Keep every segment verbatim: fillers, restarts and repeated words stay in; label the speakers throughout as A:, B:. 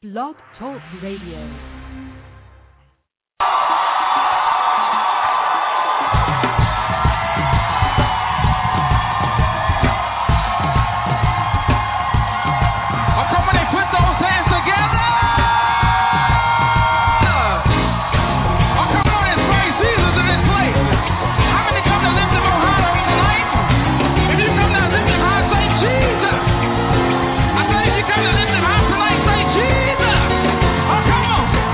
A: Blog Talk Radio.
B: Come on.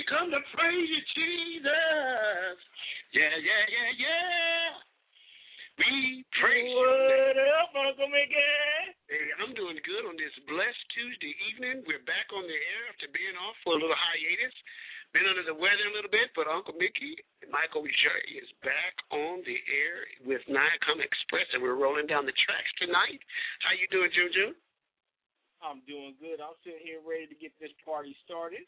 B: come to praise you, Jesus. Yeah, yeah, yeah, yeah. We praise you.
C: What up, Uncle Mickey?
B: Hey, I'm doing good on this blessed Tuesday evening. We're back on the air after being off for a little hiatus. Been under the weather a little bit, but Uncle Mickey and Michael J is back on the air with Niacom Express, and we're rolling down the tracks tonight. How you doing, Juju?
C: I'm doing good. I'm sitting here ready to get this party started.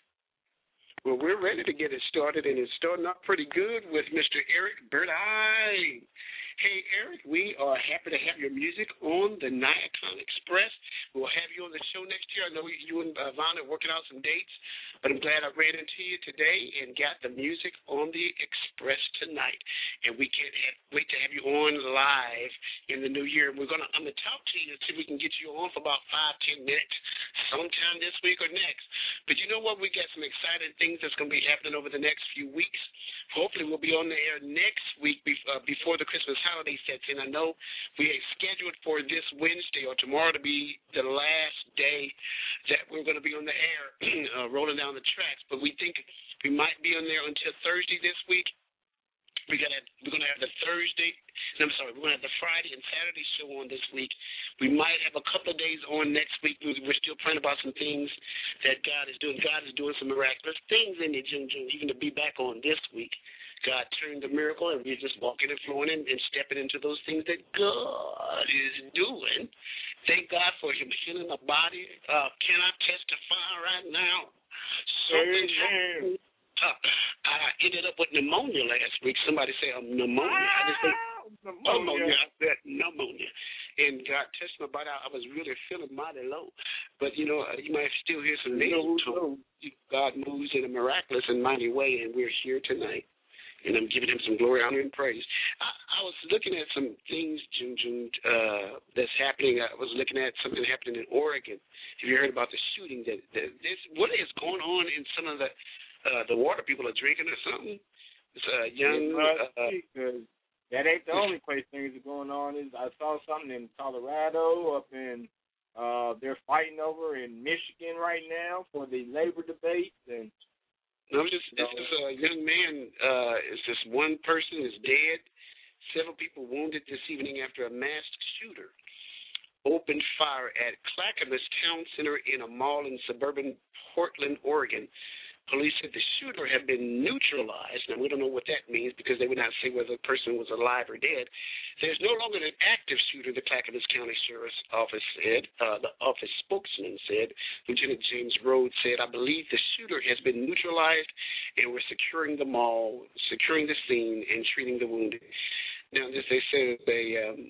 B: Well, we're ready to get it started, and it's starting off pretty good with Mister Eric Burdine. Hey, Eric, we are happy to have your music on the Niacom Express. We'll have you on the show next year. I know you and uh, Vaughn are working out some dates, but I'm glad I ran into you today and got the music on the Express tonight. And we can't have, wait to have you on live in the new year. We're gonna, I'm going to talk to you and see if we can get you on for about five, ten minutes sometime this week or next. But you know what? We got some exciting things that's going to be happening over the next few weeks. Hopefully we'll be on the air next week before the Christmas holiday sets in. I know we are scheduled for this Wednesday or tomorrow to be the last day that we're going to be on the air uh, rolling down the tracks, but we think we might be on there until Thursday this week. We got we're going to have the Thursday, no, I'm sorry, we're going to have the Friday and Saturday show on this week. We might have a couple of days on next week. We're still praying about some things that God is doing. God is doing some miraculous things in it, June, June, even to be back on this week. God turned the miracle, and we're just walking and flowing and, and stepping into those things that God is doing. Thank God for him healing my body. Uh, can I testify right now? Something happened. Uh, I ended up with pneumonia last week. Somebody say um, pneumonia. I just say pneumonia. I said pneumonia. And God touched my body. I was really feeling mighty low. But, you know, you might still hear some nasal tone. God moves in a miraculous and mighty way, and we're here tonight. And I'm giving him some glory, honor, and praise. I, I was looking at some things, June, June, uh, that's happening. I was looking at something happening in Oregon. Have you heard about the shooting? That, that this, what is going on in some of the uh, the water people are drinking or something? It's a young. Uh,
C: that ain't the only place things are going on. Is I saw something in Colorado, up in uh, they're fighting over in Michigan right now for the labor debate and.
B: No, it's just, it's just a young man. Uh, it's just one person is dead. Several people wounded this evening after a masked shooter opened fire at Clackamas Town Center in a mall in suburban Portland, Oregon. Police said the shooter had been neutralized. Now, we don't know what that means because they would not say whether the person was alive or dead. There's no longer an active shooter, the Clackamas County Sheriff's Office said. Uh, the office spokesman said. Lieutenant James Rhodes said, I believe the shooter has been neutralized and we're securing the mall, securing the scene, and treating the wounded. Now, as they said, a, um,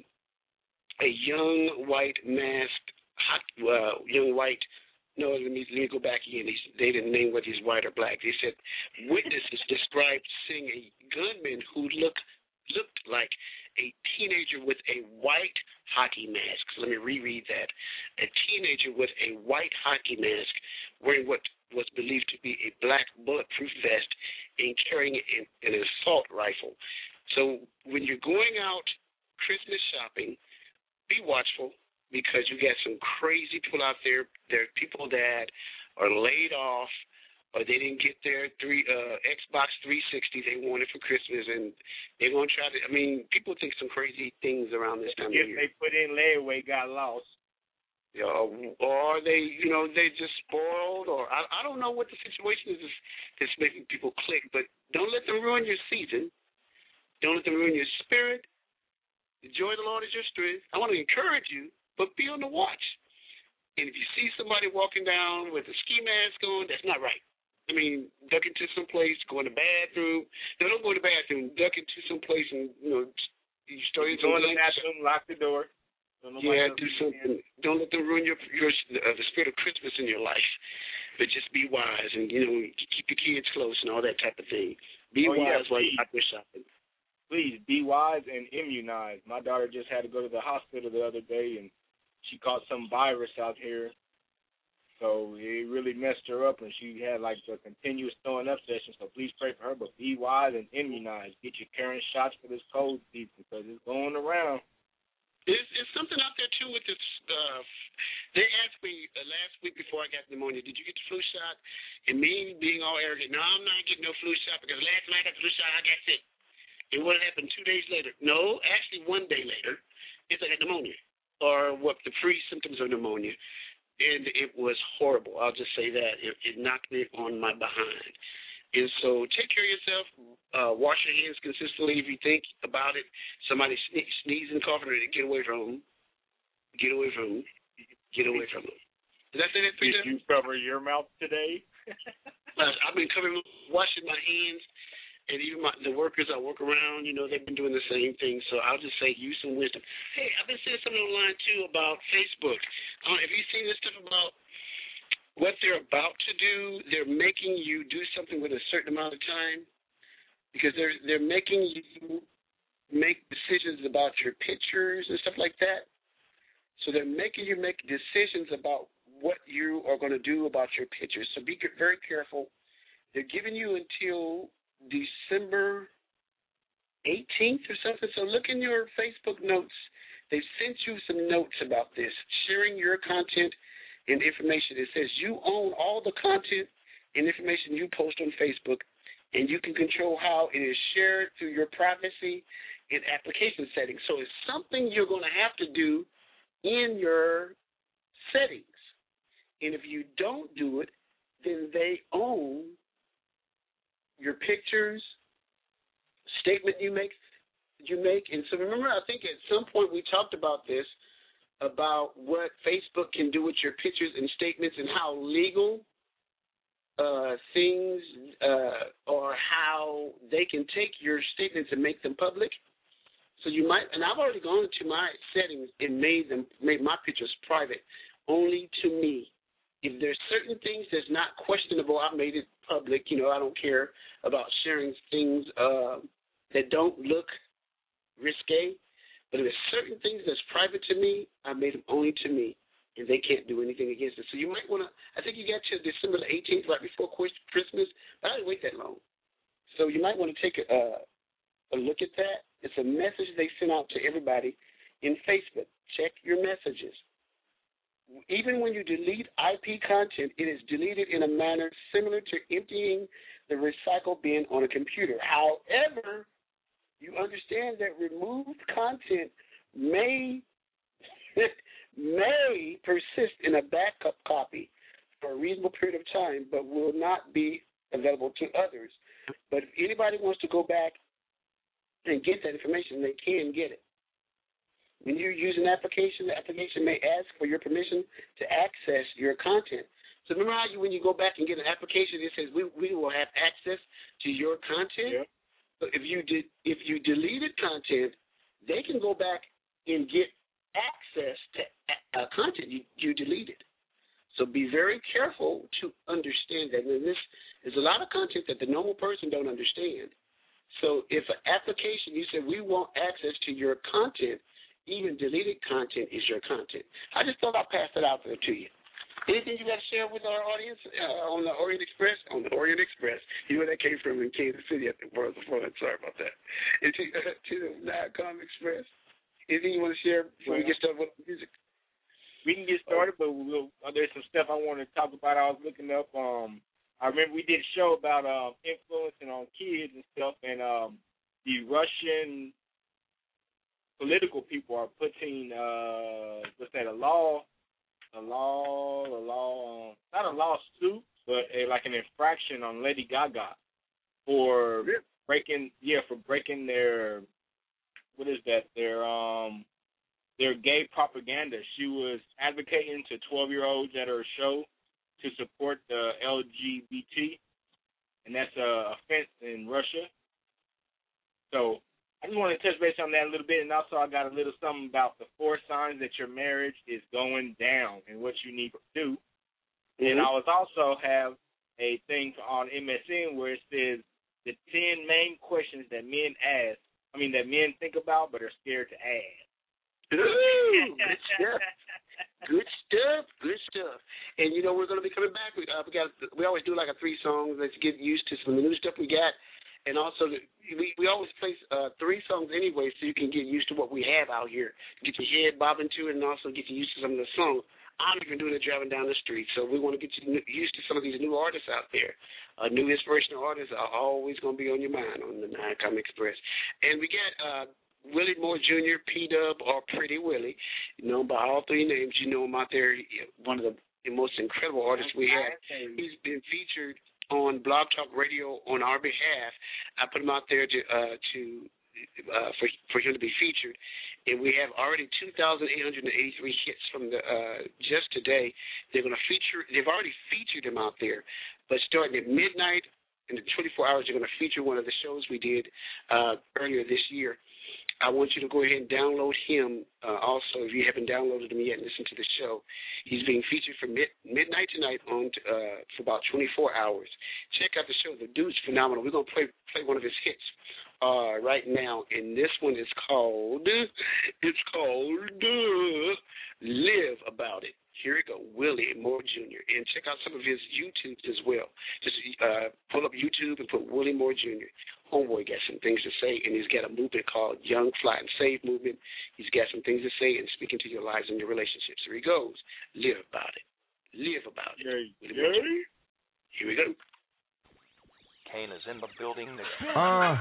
B: a young white masked, hot, uh, young white No, let me, let me go back again. They, they didn't name whether he's white or black. They said witnesses described seeing a gunman who looked looked like a teenager with a white hockey mask. So let me reread that. A teenager with a white hockey mask wearing what was believed to be a black bulletproof vest and carrying an, an assault rifle. So when you're going out Christmas shopping, be watchful. Because you got some crazy people out there. There are people that are laid off, or they didn't get their three uh, Xbox three sixty they wanted for Christmas, and they're gonna try to. I mean, people think some crazy things around this time
C: if
B: of year.
C: They put in layaway, got lost.
B: Yeah, or they, you know, they just spoiled, or I, I don't know what the situation is that's making people click. But don't let them ruin your season. Don't let them ruin your spirit. The joy of the Lord is your strength. I want to encourage you. But be on the watch. And if you see somebody walking down with a ski mask on, that's not right. I mean, duck into some place, go in the bathroom. No, don't go in the bathroom. Duck into some place and, you know, you start
C: go in the bathroom, lock the door.
B: Yeah, do something. Don't let them ruin your, your uh, the spirit of Christmas in your life. But just be wise and, you know, keep your kids close and all that type of thing. Be
C: oh,
B: wise
C: yeah,
B: while you're out there shopping.
C: Please, be wise and immunize. My daughter just had to go to the hospital the other day, and she caught some virus out here, so it really messed her up, and she had like a continuous throwing up session. So please pray for her, but be wise and immunize. Get your current shots for this cold season because it's going around.
B: There's, there's something out there too with this uh, They asked me uh, last week before I got pneumonia, did you get the flu shot? And me being all arrogant, no, I'm not getting no flu shot because last night I got the flu shot, I got sick. And what happened two days later? No, actually one day later, is I got pneumonia or what the pre-symptoms of pneumonia. And it was horrible. I'll just say that. It, it knocked me on my behind. And so take care of yourself. Uh, wash your hands consistently if you think about it. Somebody sne- sneezing, coughing, get away from them. Get away from them. Get away from them. Did I say that?
C: Did you cover your mouth today?
B: I've been covering, washing my hands, and even my, the workers I work around, you know, they've been doing the same thing. So I'll just say, use some wisdom. Hey, I've been seeing something online, too, about Facebook. Uh, have you seen this stuff about what they're about to do? They're making you do something with a certain amount of time because they're they're making you make decisions about your pictures and stuff like that. So they're making you make decisions about what you are going to do about your pictures. So be very careful. They're giving you until December eighteenth or something. So look in your Facebook notes. They've sent you some notes about this, sharing your content and information. It says you own all the content and information you post on Facebook, and you can control how it is shared through your privacy and application settings. So it's something you're going to have to do in your settings. And if you don't do it, then they own your pictures, statement you make, you make. And so remember, I think at some point we talked about this, about what Facebook can do with your pictures and statements and how legal uh, things uh, or how they can take your statements and make them public. So you might, and I've already gone into my settings and made them, made my pictures private, only to me. If there's certain things that's not questionable, I made it public. You know, I don't care about sharing things uh, that don't look risque. But if there's certain things that's private to me, I made them only to me, and they can't do anything against it. So you might want to, I think you got to December the eighteenth, right before Christmas, but I didn't wait that long. So you might want to take a, uh, a look at that. It's a message they sent out to everybody in Facebook. Check your messages. Even when you delete I P content, it is deleted in a manner similar to emptying the recycle bin on a computer. However, you understand that removed content may may persist in a backup copy for a reasonable period of time, but will not be available to others. But if anybody wants to go back and get that information, they can get it. When you use an application, the application may ask for your permission to access your content. So remember how you, when you go back and get an application, it says we, we will have access to your content. Yeah. So if you did, if you deleted content, they can go back and get access to uh, content you, you deleted. So be very careful to understand that. And this is a lot of content that the normal person don't understand. So if an application, you said we want access to your content, even deleted content is your content. I just thought I'd pass that out there to you. Anything you got to share with our audience uh, on the Orient Express? On the Orient Express. You know where that came from in Kansas City at the World of Fun. Sorry about that. And to, uh, to the Niacom Express. Anything you want to share before well, we get started with music?
C: We can get started, but we'll, uh, there's some stuff I want to talk about. I was looking up. Um, I remember we did a show about uh, influencing on kids and stuff, and um, the Russian political people are putting, uh, what's that, a law, a law, a law, um, not a lawsuit, but a, like an infraction on Lady Gaga for yeah. breaking, yeah, for breaking their, what is that, their, um, their gay propaganda. She was advocating to twelve-year-olds at her show to support the L G B T, and that's a offense in Russia. So I just want to touch base on that a little bit, and also I got a little something about the four signs that your marriage is going down and what you need to do. Mm-hmm. And I was also have a thing on M S N where it says the ten main questions that men ask, I mean that men think about but are scared to ask.
B: Ooh, good stuff. Good stuff. Good stuff. And you know we're going to be coming back. We, uh, we got we always do like a three songs. Let's get used to some of the new stuff we got. And also, we, we always play uh, three songs anyway, so you can get used to what we have out here. Get your head bobbing to it, and also get you used to some of the songs. I'm even doing it driving down the street. So we want to get you used to some of these new artists out there. Uh, new inspirational artists are always going to be on your mind on the Nycom Express. And we got uh, Willie Moore Junior, P-Dub, or Pretty Willie, known by all three names. You know him out there, one of the most incredible artists we have. He's been featured on Blog Talk Radio on our behalf. I put him out there to uh, to uh, for for him to be featured. And we have already two thousand eight hundred eighty-three hits from the uh, just today. They're going to feature. They've already featured him out there, but starting at midnight in the twenty-four hours, they're going to feature one of the shows we did uh, earlier this year. I want you to go ahead and download him. Uh, also, if you haven't downloaded him yet, and listen to the show. He's being featured from mid- midnight tonight on uh, for about twenty-four hours. Check out the show. The dude's phenomenal. We're going to play play one of his hits. Uh, right now, and this one is called, it's called uh, Live About It. Here we go, Willie Moore Junior And check out some of his YouTubes as well. Just uh, pull up YouTube and put Willie Moore Junior Homeboy got some things to say, and he's got a movement called Young, Fly, and Save Movement. He's got some things to say and speaking to your lives and your relationships. Here he goes, Live About It. Live About It.
C: Yay. Yay.
B: Here we go.
D: Kane is in the building.
E: Uh,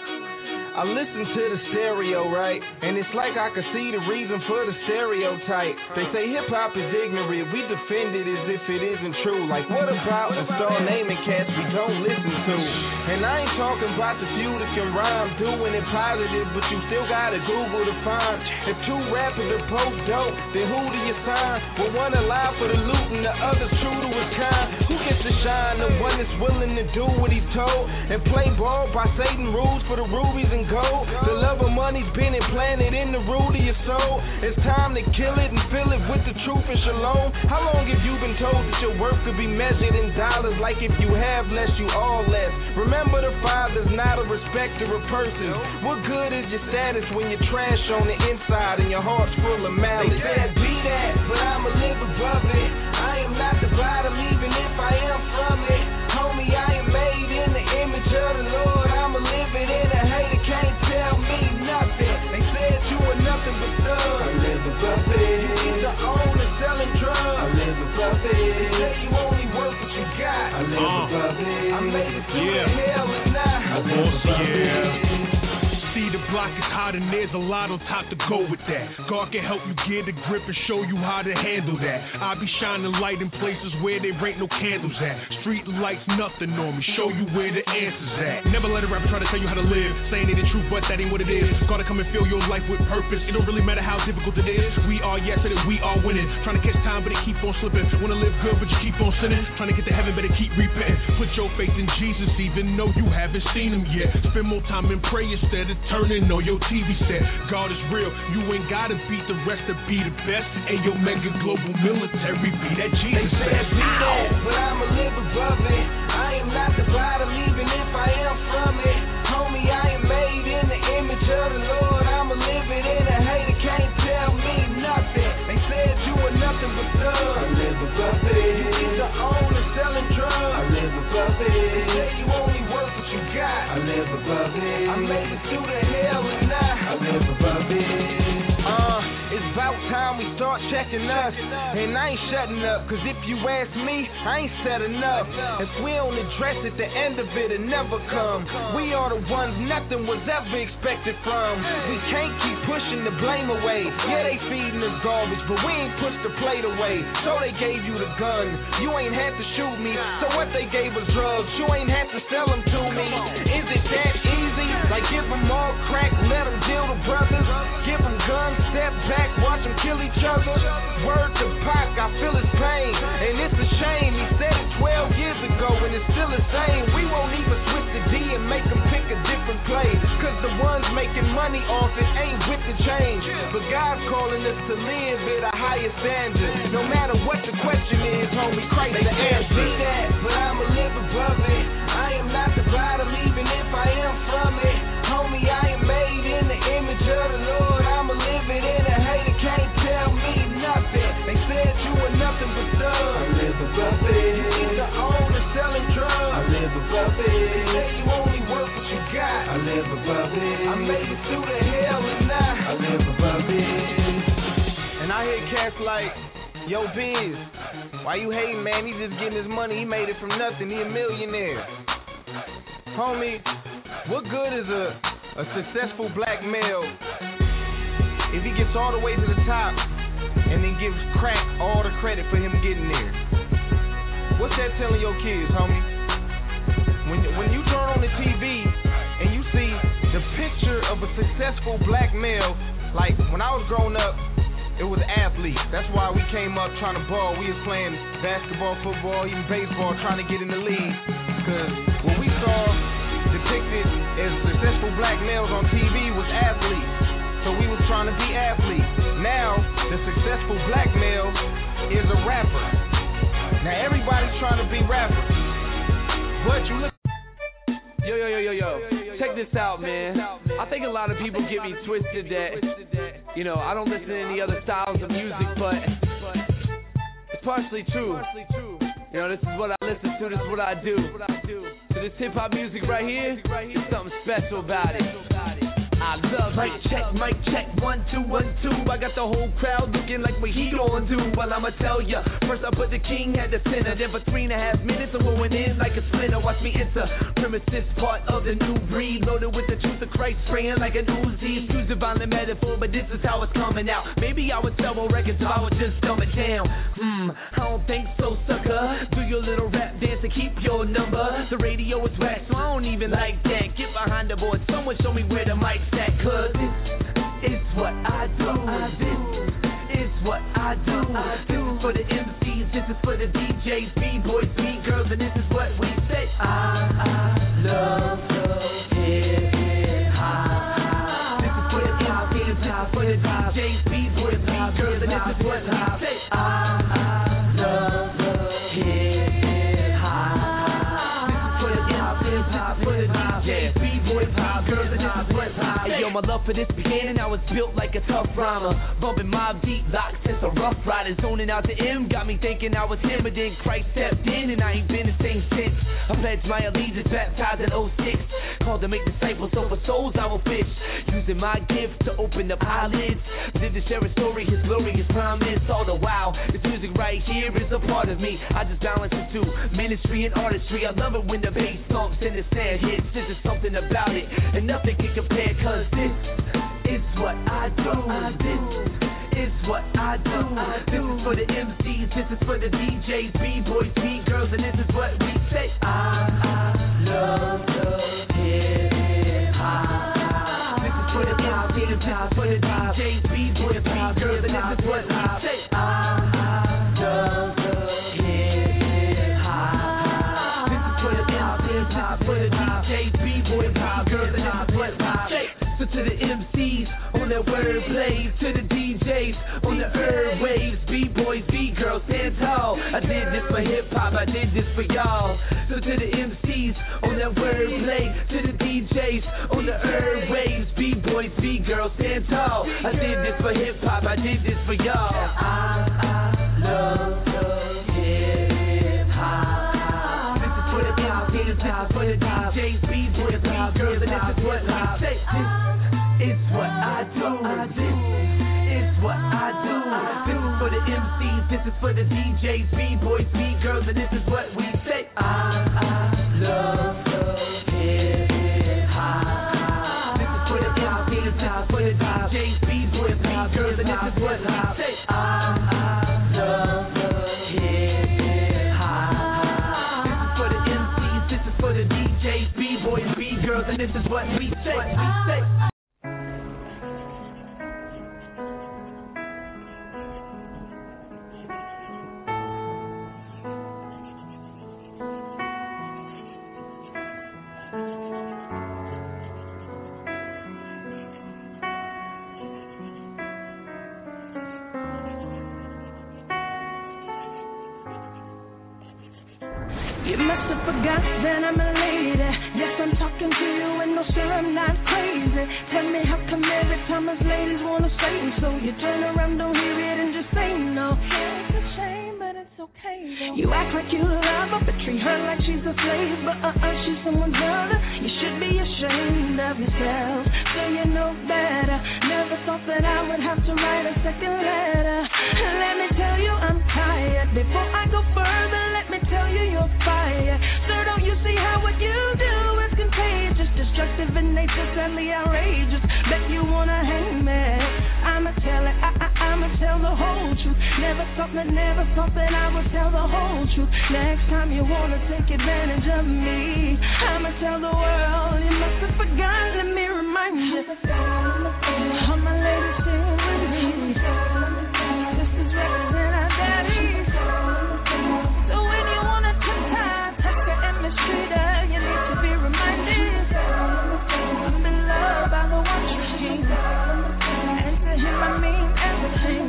E: I listen to the stereo, right? And it's like I can see the reason for the stereotype. They say hip-hop is ignorant. We defend it as if it isn't true. Like, what about the star naming cats we don't listen to? And I ain't talking about the few that can rhyme, doing it positive, but you still gotta Google to find. If two rappers are both dope, then who do you sign? Well, one alive for the loot and the other's true to his kind. Who gets to shine? The one that's willing to do what he's told and play ball by Satan rules for the rubies and gold. The love of money's been implanted in the root of your soul. It's time to kill it and fill it with the truth and shalom. How long have you been told that your worth could be measured in dollars? Like if you have less, you all less. Remember the Father's not a respecter of persons. What good is your status when you're trash on the inside and your heart's full of malice? They said be that, but I'ma live above it. I am not the bottom even if I am from it. Homie, I am made in the image of the Lord. I'ma live it in a hater can't tell me nothing. They said you were nothing but thugs. I live above it. You either own or selling drugs. I live above it. They say you only worth what you got. I live uh, above it. I made it through yeah. the hell and now. I live above yeah. it. See, the block is hot and there's a lot on top to go with that. God can help you get a grip and show you how to handle that. I be shining light in places where there ain't no candles at. Street lights, nothing on me, show you where the answer's at. Never let a rapper try to tell you how to live, saying it ain't true, but that ain't what it is. Gotta come and fill your life with purpose. It don't really matter how difficult it is. We are yesterday, we are winning. Trying to catch time, but it keep on slipping. Wanna live good, but you keep on sinning. Trying to get to heaven, better keep repenting. Put your faith in Jesus, even though you haven't seen him yet. Spend more time in prayer instead of turning on your T V set. God is real, you ain't gotta beat the rest to be the best. And your mega global military be that Jesus. They said be that, but I'ma live above it. I am not the bottom, even if I am from it. Homie, I am made in the image of the Lord. I'ma live it in a hater can't tell me nothing. They said you were nothing but thugs. I live above it. You either own or selling drugs. I live above it. They say you only worth what you got. I live above it. I made it through the hell and now I live above it. Uh, it's about time we start checking us. And I ain't shutting up, cause if you ask me, I ain't said enough. If we don't address it, the end of it will never come. We are the ones nothing was ever expected from. We can't keep pushing the blame away. Yeah, they feeding us garbage, but we ain't pushed the plate away. So they gave you the gun. You ain't had to shoot me. So what they gave us drugs. You ain't had to sell them to me. Is it that easy? Like give them all crack, let them deal with brothers. Give them guns, step back, watch them kill each other. Word to Pac, I feel his pain. And it's a shame, he said it twelve years ago and it's still the same. We won't even switch the D and make them pick a different play. Cause the ones making money off it ain't with the change. But God's calling us to live at a higher standard. No matter what the question is, homie, Christ the answer. Be that, but I'ma live above it. I am not the bottom, even if I am from it. Homie, I am made in the image of the Lord. I'ma live it in a hater can't tell me nothing. They said you were nothing but thugs. I live above it. You either own or selling drugs. I live above it. They say you only worth what you got. I live above it. I made it through the hell and now I live above it. And I hear cats like, Yo, Biz, why you hating, man? He just getting his money. He made it from nothing. He a millionaire. Homie, what good is a, a successful black male if he gets all the way to the top and then gives crack all the credit for him getting there? What's that telling your kids, homie? When, when you turn on the T V and you see the picture of a successful black male, like when I was growing up, it was athletes. That's why we came up trying to ball. We was playing basketball, football, even baseball, trying to get in the league. Because what we saw depicted as successful black males on T V was athletes. So we was trying to be athletes. Now, the successful black male is a rapper. Now everybody's trying to be rappers. But you look.
F: Yo, yo, yo, yo, yo. Check this out, man. I think a lot of people get me twisted that, you know, I don't listen to any other styles of music, but it's partially true. You know, this is what I listen to, this is what I do. So this hip-hop music right here, there's something special about it. I love it. Mic check, mic check, one, two, one, two. I got the whole crowd looking like what he gon' do. Well, I'ma tell ya. First I put the king at the center. Then for three and a half minutes I'm going in like a splinter. Watch me enter. Premises part of the new breed. Loaded with the truth of Christ, spraying like an Uzi. Excuse the violent metaphor, but this is how it's coming out. Maybe I would sell more records if I would just dumb it down. Hmm, I don't think so, sucker. Do your little rap dance and keep your number. The radio is whack, so I don't even like that. Get behind the board. Someone show me where the mic's at. Cause this is what I do. This is what I do. This is for the M Cs, this is for the D Js, B-boys, B-girls, and this is what we say. I, I love hip hop. This is for the hip-hop, this is for the D Js, B-boys, B-girls, and this is what we say. I, I love hip hop. This is for the hip-hop, this is for the D Js, B-boys, B-girls, and this is what we say. Yo, my love for this began and I was built like a tough rhymer. Bumping Mob Deep Lock since a rough rider. Zoning out the M got me thinking I was him, but then Christ stepped in and I ain't been the same since. I pledged my allegiance, baptized in oh six. Called to make disciples, so for souls I will fish. Using my gift to open up eyelids. Live to share a story, his glory, his promise. All the while, this music right here is a part of me. I just balance the two, ministry and artistry. I love it when the bass thumps and the snare hits. There's just something about it, and nothing can compare. Cause this is what I do. This is what I do. This is for the M Cs, this is for the D Js, B-boys, B-girls, and this is what we say. I, I love the hip-hop. This is for the hip-hop, this is for the D Js, B-boys, B-girls, and this is what we say. I, I love the hip-hop. This is for the hip-hop, this is for the D Js, B-boys, B-girls, and this is what we say. So to the M Cs on their wordplay, to the D Js on the airwaves, B-boys, B-girls, stand tall. I did this for hip-hop, I did this for y'all. So to the M Cs on their wordplay, to the D Js on the airwaves, B-boys, B-girls, stand tall. I did this for hip-hop, I did this for y'all. I, I love the hip-hop. This is for the hip-hop, this is for the D Js, B-boys, B-girls, and this is what we say. It's what I do. It's what I do. This is for the M Cs, this is for the D Js, B-boys, B-girls, and this is what we say. I, I love the hip-hop. This is for the hip-hop, this is for the D Js, B-boys, B-girls, and this is what we say. I, I love the hip-hop. This is for the M Cs, this is for the D Js, B-boys, B-girls, and this is what we say. We say.
G: You must have forgot that I'm a lady. Yes, I'm talking to you and no, sir, I'm not crazy. Tell me how come every time us ladies wanna say so you turn around, don't hear it and just say no. Yeah, it's a shame, but it's okay though. You act like you love her, but treat her like she's a slave. But uh-uh, she's someone's other. You should be ashamed of yourself, so you know better. Never thought that I would have to write a second letter. Let me tell you, I'm fire. So don't you see how what you do is contagious, destructive in nature, sadly outrageous. Bet you wanna hang me. I'ma tell it, I, I, I'ma tell the whole truth. Never thought that, never thought that I would tell the whole truth. Next time you wanna take advantage of me, I'ma tell the world. You must have forgotten, let me remind you. All my ladies sing with me. This is representing our daddies. So when you wanna touch high, touch the administrator, you need to be reminded. I'm in love by the one true king. And to him I mean everything.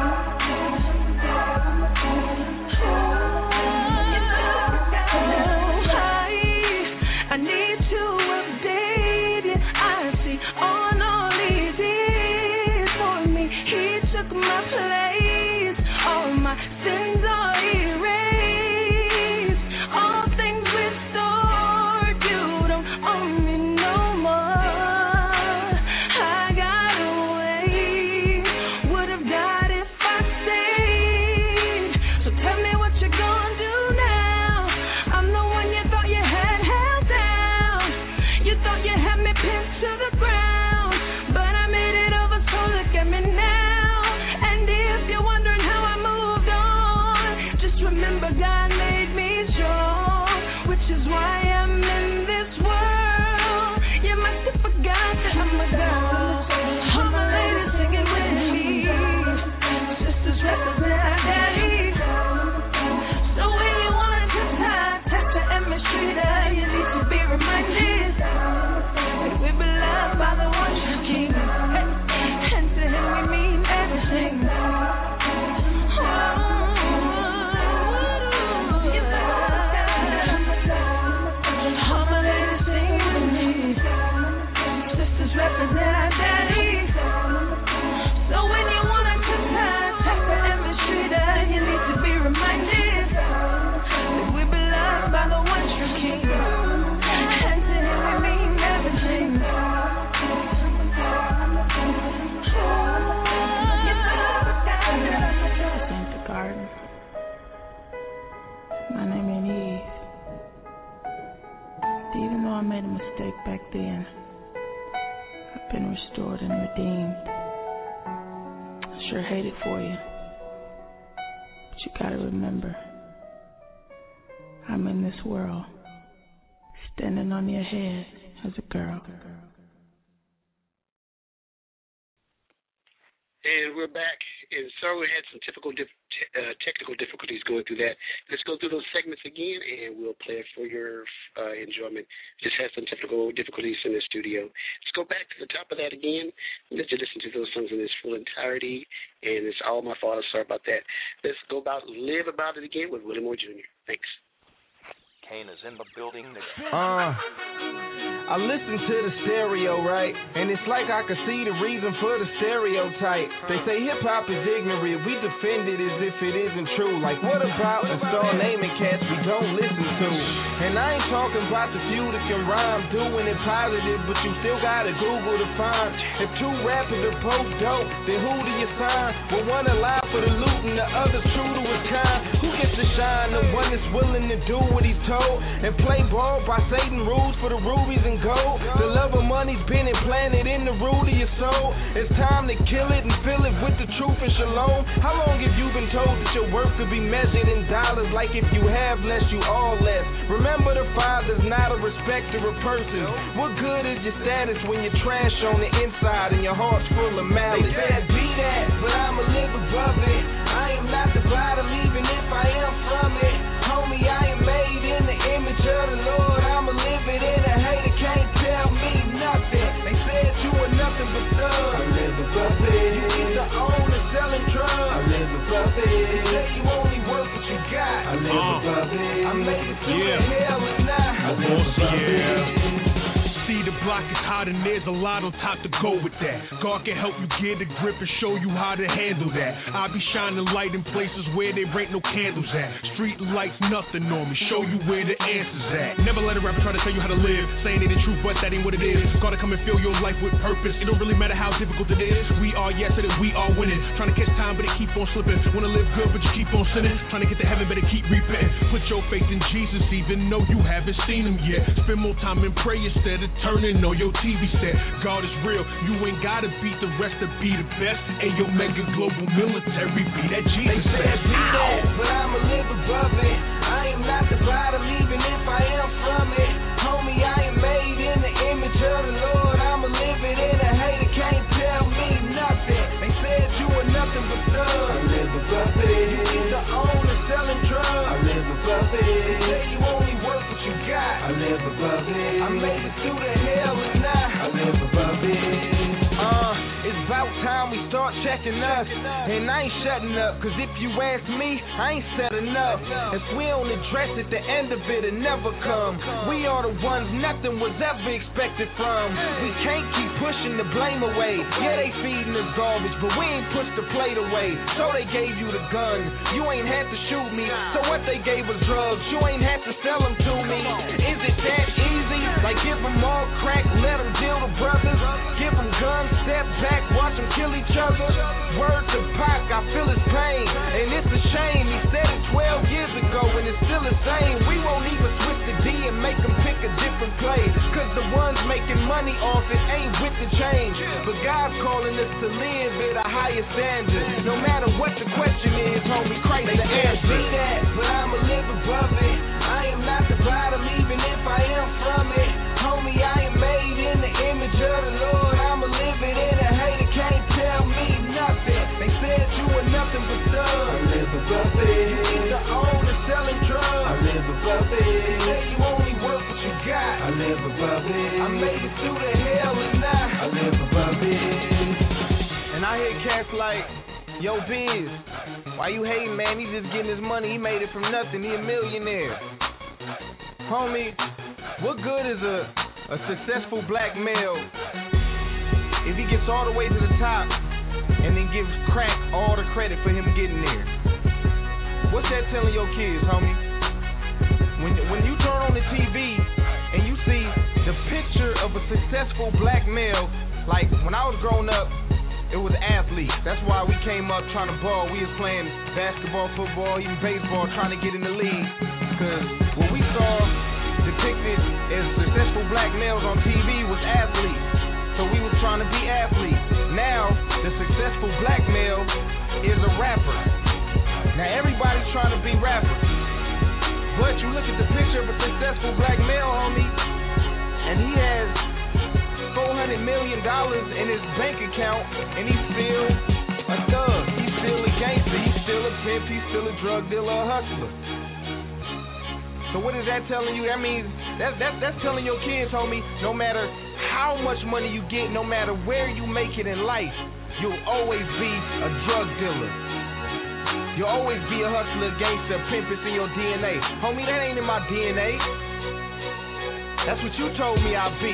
G: I need to update you. I see on all these years for me. He took my place. All my sins are erased. All things restored. You don't own me no more. I got away. Would have died if I stayed. So tell me what you're gonna do now. I'm the one you thought you had held down. You thought you had me pinned to the ground, but I made it over, so look at me now. And if you're wondering how I moved on, just remember God made me strong, which is why I'm in this world. You must have forgot that I'm a girl. All my ladies singing with me. Sisters represent our daddies. So when you wanna just high, tap the administrator, you need to be reminded that we be loved by the one true king. And to him we mean everything. All my ladies sing with me. Sisters represent our daddies. So when you wanna just high, tap the administrator, you need to be reminded that we be loved by the one true king. And to him we mean everything. This ain't the garden. My name ain't Eve. Even though I made a mistake back then, I've been restored and redeemed. I sure hate it for you, but you gotta remember, I'm in this world, standing on your head as a girl.
B: And we're back. And so we had some typical dif- t- uh, technical difficulties going through that. Let's go through those segments again, and we'll play it for your uh, enjoyment. Just had some technical difficulties in the studio. Let's go back to the top of that again. Let you listen to those songs in its full entirety, and it's all my fault. Sorry about that. Let's go about live about it again with Willie Moore Junior Thanks.
D: Kane is in the building.
E: Uh, I listen to the stereo, right? And it's like I can see the reason for the stereotype. They say hip-hop is ignorant. We defend it as if it isn't true. Like, what about and start naming cats we don't listen to? And I ain't talking about the few that can rhyme, doing it positive, but you still gotta Google to find. If two rappers are both dope, then who do you sign? Well, one alive for the loot and the other true to his kind. Who gets to shine? The one that's willing to do what he's told and play ball by Satan rules for the rubies and gold. The love of money's been implanted in the root of your soul. It's time to kill it and fill it with the truth and shalom. How long have you been told that your worth could be measured in dollars? Like if you have less, you all less. Remember, the Father's not a respecter of persons. What good is your status when you're trash on the inside and your heart's full of malice? They said be that, but I'ma live above it. I am not the bottom, even if I am from it. Homie, I am made in the image of the Lord. I'ma live it in. A hater can't tell me nothing. They said you were nothing but thugs. I live above it. You either own or selling drugs. I live above it. They say you only work what you got. I live uh, above it. I made it through yeah. the hell and now. I live above yeah. it.
H: See the block pockets hot and there's a lot on top to go with that. God can help you get a grip and show you how to handle that. I be shining light in places where there ain't no candles at. Street lights nothing on me, show you where the answer's at. Never let a rapper try to tell you how to live, saying it ain't true but that ain't what it is. Gotta come and fill your life with purpose. It don't really matter how difficult it is. We are yes that we are winning. Trying to catch time but it keep on slipping. Wanna live good but you keep on sinning. Trying to get to heaven but it keep repenting. Put your faith in Jesus even though you haven't seen him yet. Spend more time in prayer instead of turning on your T V set. God is real, you ain't gotta beat the rest to be the best. Ayo, mega global military, be that Jesus
E: said. They said be that, but I'ma live above it. I am not the bottom even if I am from it. Homie, I am made in the image of the Lord. I'ma live it and a hater can't tell me nothing. They said you are nothing but thugs. I live above it. You either own or selling drugs. I live above it. They say you only work what you got. I live above it. I made it through the hell and now I live above it. Uh, it's about time we start checking us. And I ain't shutting up, cause if you ask me, I ain't said enough. If we don't address it, the end of it will never come. We are the ones nothing was ever expected from. We can't keep pushing the blame away. Yeah, they feeding us garbage, but we ain't pushed the plate away. So they gave you the gun. You ain't had to shoot me. So what they gave us drugs. You ain't had to sell them to me. Is it that easy? Like give them all crack, let them deal with brothers. Give them guns, step back, watch them kill each other. Word to Pac, I feel his pain. And it's a shame, he said it twelve years ago and it's still the same. We won't even switch the D and make them pick a different play. Cause the ones making money off it ain't with the change. But God's calling us to live at a higher standard. No matter what the question is, homie, Christ the answer. Be that, but I'ma live above it. I am not the bottom even if I am from it. Homie, I am made in the image of the Lord. I'ma live it and a hater can't tell me nothing. They said you were nothing but thugs. I live above it. You either own or selling drugs. I live above it. They say you only work what you got. I live above it. I made it through the hell and now I live above it. And I hear cats like, yo, Biz, why you hating, man? He just getting his money. He made it from nothing. He a millionaire. Homie, what good is a, a successful black male if he gets all the way to the top and then gives crack all the credit for him getting there? What's that telling your kids, homie? When, when you turn on the T V and you see the picture of a successful black male, like when I was growing up, it was athletes. That's why we came up trying to ball. We was playing basketball, football, even baseball, trying to get in the league. Because what we saw depicted as successful black males on T V was athletes. So we were trying to be athletes. Now, the successful black male is a rapper. Now everybody's trying to be rappers. But you look at the picture of a successful black male, homie, and he has four hundred million dollars in his bank account, and he's still a thug. He's still a gangster. He's still a pimp. He's still a drug dealer, a hustler. So what is that telling you? That means that, that, that's telling your kids, homie, no matter how much money you get, no matter where you make it in life, you'll always be a drug dealer. You'll always be a hustler, gangster, pimp. It's in your D N A. Homie, that ain't in my D N A. That's what you told me I'd be.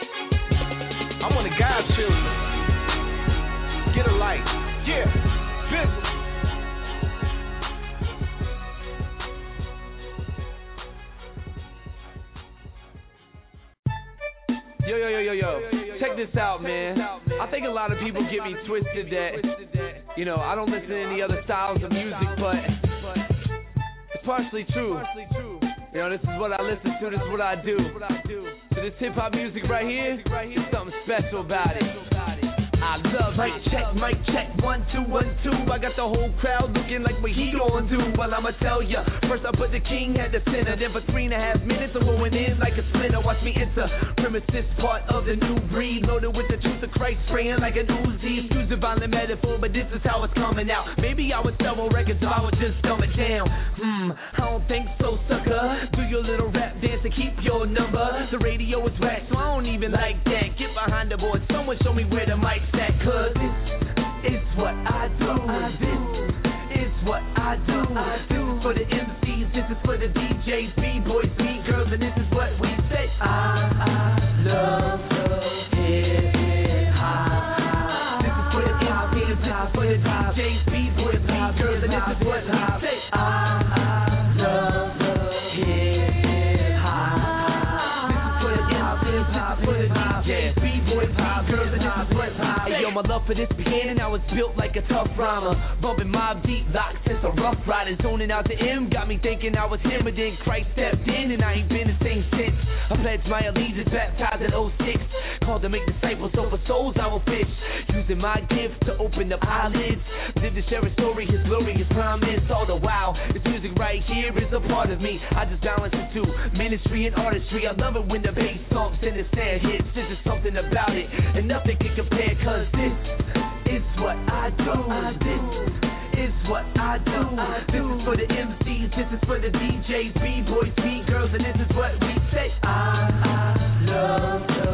E: I'm one of God's children. Get a light. Yeah. Bizzle.
F: Yo, yo, yo, yo, yo. Check this out, man. I think a lot of people get me twisted that, you know, I don't listen to any other styles of music, but it's partially true. You know, this is what I listen to, this is what I do. So this hip-hop music right here, there's something special about it. I love it. Mic check, mic check, one, two, one, two. I got the whole crowd looking like what he gon' do. Well, I'ma tell ya, first I put the king at the center. Then for three and a half minutes I'm going in like a splinter. Watch me enter, premises part of the new breed. Loaded with the truth of Christ, spraying like an Uzi. Excuse the violent metaphor, but this is how it's coming out. Maybe I would sell more records if I would just dumb it down. Hmm, I don't think so, sucker. Do your little rap dance and keep your number. The radio is whack, so I don't even like that. Get behind the board, someone show me where the mic's at. Cause this is what I do. This is what I do. I do. For the M Cs, this is for the D Js, B-boys, B-girls, and this is what we say. I, I love, love. hop for the D Js, B-boys, hop girls, and this is what hop. Hey yo, my love for this piano now is built like a tough rhymer. Bumping Mob Deep, Lock, since a rough rider. Zoning out to M, got me thinking I was him, but then Christ stepped in and I ain't been the same since. I pledged my allegiance, baptized in oh six. Called to make disciples, so for souls I will fish. Using my gift to open up eyelids. Live to share a story, his glory, his promise. All the while, this music right here is a part of me. I just balance the two, ministry and artistry. I love it when the bass thumps and the snare hits. There's just something about it, and nothing can compare. Cause this is what I do. This is what I do. This is for the M Cs, this is for the D Js, B-boys, B-girls, and this is what we say. I, I love the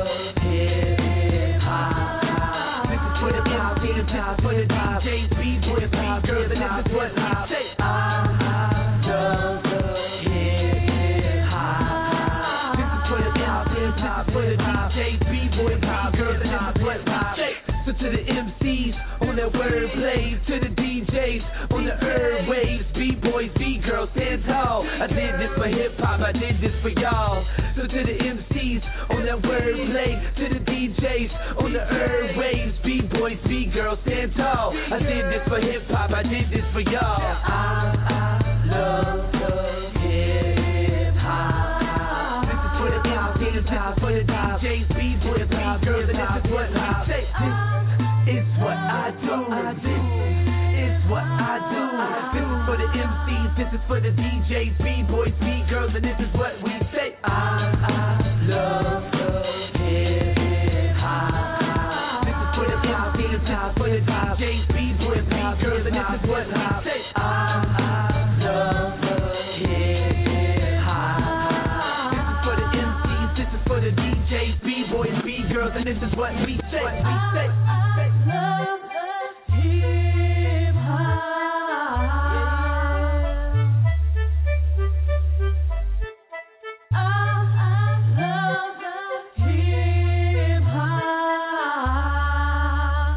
F: hip-hop. This is for the M Cs, this is for the D Js, B-boys, B-girls, and this is what we say. I, I love the hip-hop. This is for the M Cs, this is for the D Js, B-boys, B-girls, and this is what we say. So to the M Cs on their wordplay, to the D Js on the airwaves, B-boys, B-girls, stand tall. I did this for hip-hop, I did this for y'all. So to the M Cs on their wordplay, to the D Js on the airwaves, B-boys, B-girls, stand tall. I did this for hip-hop, I did this for y'all. I, I love the hip-hop. This is for the M Cs, this is for the D Js, B-boys, B-girls, and this is what we say. It's what I do. It's what I do. This is for the M Cs, this is for the D Js, B-boys, B-girls, and this is what we say. I, I love the hip-hop. This is for the M Cs, this is for the D Js, B-boys, B-girls, and this is what we say. I, I love the hip-hop. This is for the M Cs, this is for the D Js, B-boys, B-girls, and this is what we say. We say.
G: Love the hip-hop. I love the hip-hop.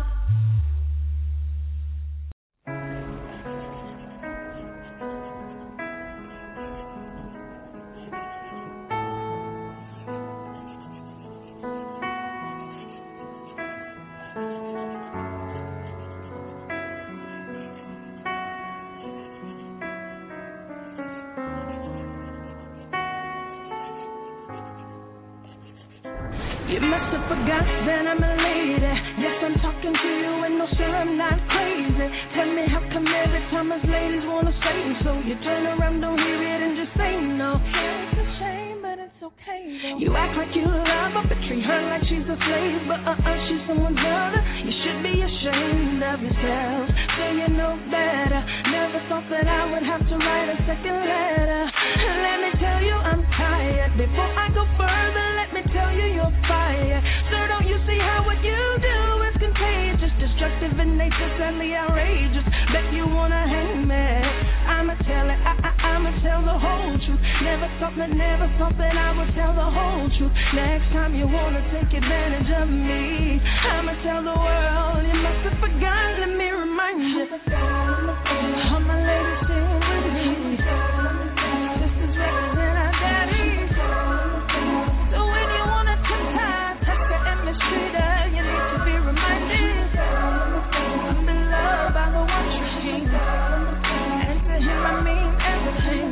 G: You must have forgot that I'm a lady. Yes, I'm talking to you and no, sir, I'm not crazy. Tell me how come every time us ladies wanna say so, you turn around, don't hear it and just say no. It's a shame, but it's okay though. You act like you love her, but treat her like she's a slave. But uh-uh, she's someone's mother. You should be ashamed of yourself, so you know better. Never thought that I would have to write a second letter. Let me tell you I'm tired. Before I go further, let me tell you you're fired. Sir, don't you see how what you do is contagious, destructive in nature, sadly outrageous. Bet you wanna hang me. I'ma tell it, I, I, I'ma tell the whole truth. Never thought that, never thought that I would tell the whole truth. Next time you wanna take advantage of me, I'ma tell the world. You must have forgotten, let me remind you. All my ladies still with me. This is representing our daddies. So when you wanna temptize, Tucker and mistreater, you need to be reminded. I'm beloved by the one true king, and to him I mean everything.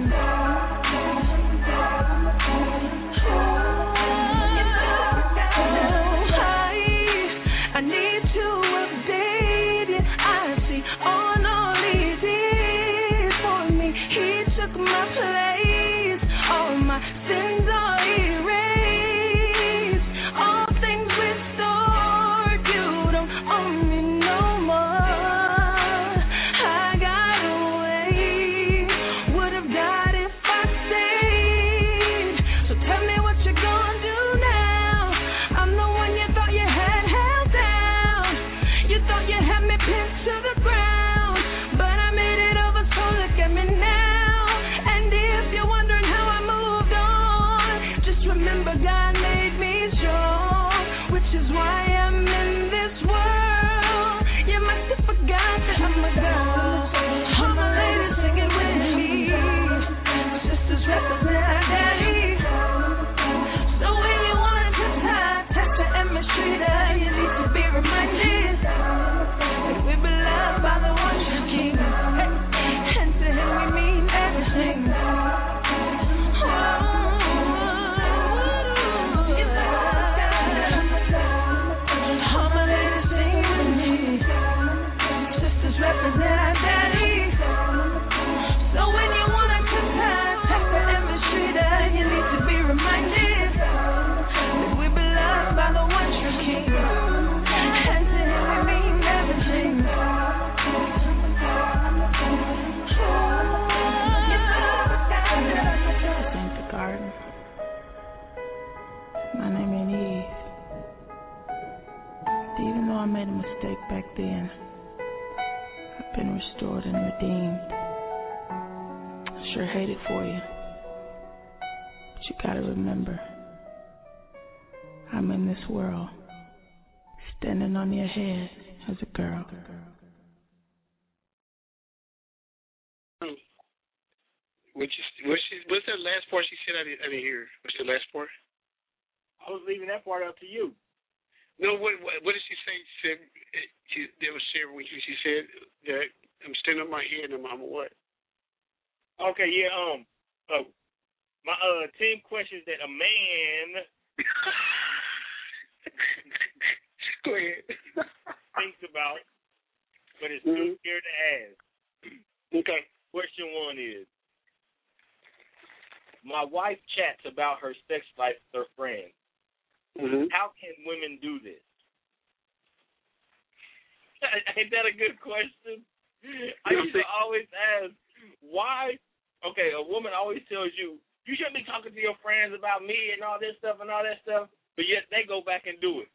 G: I need to update you. I see on all these mistake back then. I've been restored and redeemed. I sure hate it for you. But you gotta remember, I'm in this world, standing on your head as a girl.
B: Which is, what's, she, what's that last part she said? I didn't, I didn't hear. What's the last part?
C: I was leaving that part up to you.
B: No, what what, what did she say? She said she, there was several weeks. She said that I'm standing on my head and I'm what?
C: Okay, yeah. Um, oh, my uh ten questions that a man
B: Go ahead.
C: thinks about, but is
B: mm-hmm.
C: too scared to ask.
B: Okay.
C: Question one is: my wife chats about her sex life with her friends.
B: Mm-hmm.
C: How can women do this? Ain't that a good question? I used to always ask, why? Okay, a woman always tells you, you shouldn't be talking to your friends about me and all this stuff and all that stuff, but yet they go back and do it.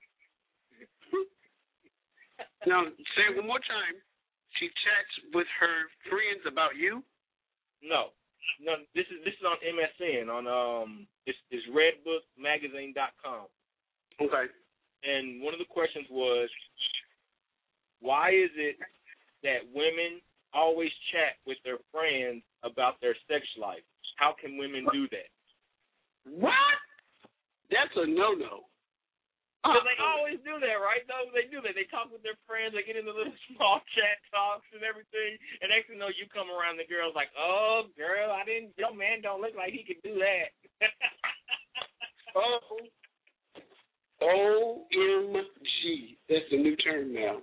B: Now, say it one more time. She chats with her friends about you?
C: No. No, this is this is on M S N, on um it's, it's redbook magazine dot com.
B: Okay.
C: And one of the questions was, why is it that women always chat with their friends about their sex life? How can women do that?
B: What? That's a no-no.
C: Because they always do that, right? Though they do that. They talk with their friends. They get into little small chat talks and everything. And next thing you know, you come around, the girl's like, "Oh, girl, I didn't. Your man don't look like he could do that."
B: oh. O M G. That's the new term now.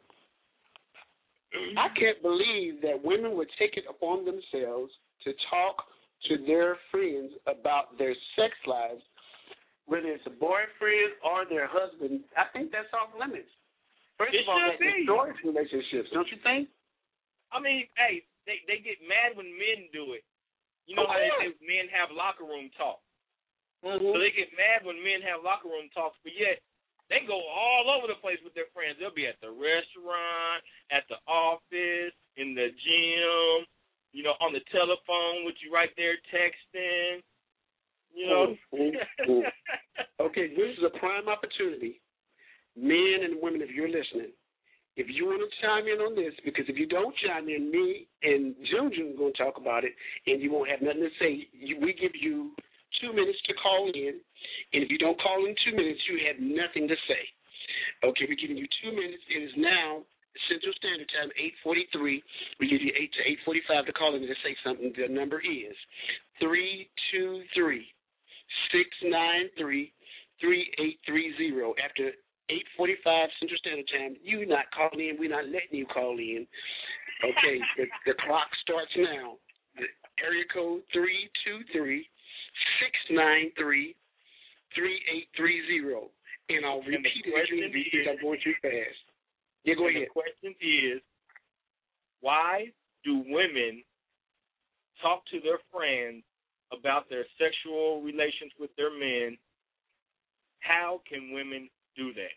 B: I can't believe that women would take it upon themselves to talk to their friends about their sex lives, whether it's a boyfriend or their husband. I think that's off limits. First
C: it
B: of all, that
C: be.
B: destroys relationships, don't you think?
C: I mean, hey, they, they get mad when men do it. You know
B: oh,
C: how
B: yeah.
C: they say men have locker room talk.
B: Mm-hmm.
C: So they get mad when men have locker room talks, but yet they go all over the place with their friends. They'll be at the restaurant, at the office, in the gym, you know, on the telephone with you right there texting. You know.
B: Ooh, ooh, ooh. Okay, this is a prime opportunity. Men and women, if you're listening, if you want to chime in on this, because if you don't chime in, me and June June are going to talk about it, and you won't have nothing to say. You, we give you two minutes to call in, and if you don't call in two minutes, you have nothing to say. Okay, we're giving you two minutes. It is now Central Standard Time, eight forty-three. We give you eight to eight forty-five to call in and to say something. The number is three two three, six nine three, three eight three zero. After eight forty-five Central Standard Time, you not calling in. We're not letting you call in. Okay, the, the clock starts now. The area code three two three, six nine three, three eight three zero. And I'll
C: and
B: repeat it again because I'm going too fast. Yeah, go
C: and
B: ahead.
C: The question is, why do women talk to their friends about their sexual relations with their men? How can women do that?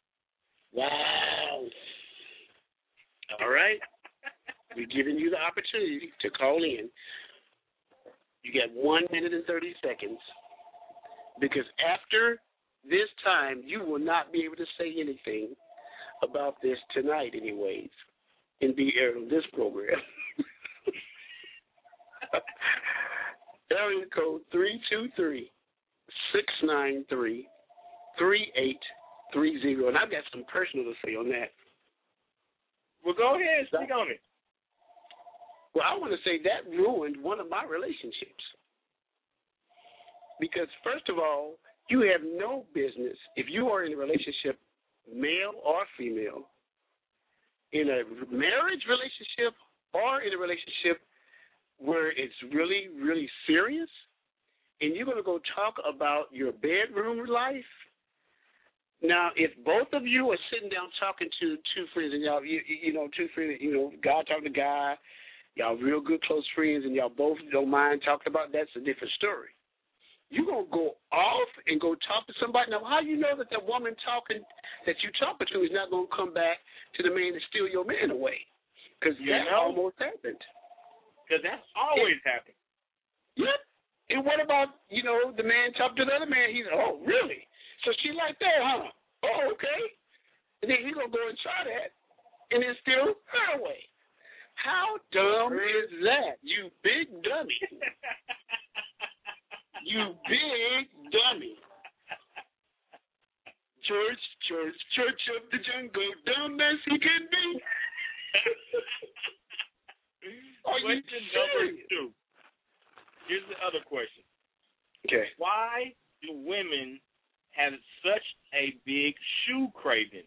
B: Wow. All right. We're giving you the opportunity to call in. You got one minute and thirty seconds. Because after this time, you will not be able to say anything about this tonight anyways in the air of this program. Area code three two three, six nine three, three eight three zero. And I've got some personal to say on that.
C: Well, go ahead. Speak on it.
B: Well, I want to say that ruined one of my relationships. Because, first of all, you have no business, if you are in a relationship, male or female, in a marriage relationship or in a relationship where it's really, really serious, and you're going to go talk about your bedroom life. Now, if both of you are sitting down talking to two friends, and y'all, you, you know, two friends, you know, guy talking to guy, y'all real good close friends, and y'all both don't mind talking about that, that's a different story. you going to go off and go talk to somebody. Now, how you know that that woman talking, that you talking to is not going to come back to the man and steal your man away? Because that know? almost happened.
C: Because that's always
B: and,
C: happened.
B: Yep. And what about, you know, the man talking to the other man? He's, oh, really? So she like that, huh? Oh, okay. And then he's going to go and try that and then steal her away. How dumb is that? You big dummy. You big dummy. Church, church, church of the jungle, dumb as he can be. Are you serious?
C: Two. Here's the other question.
B: Okay.
C: Why do women have such a big shoe craving?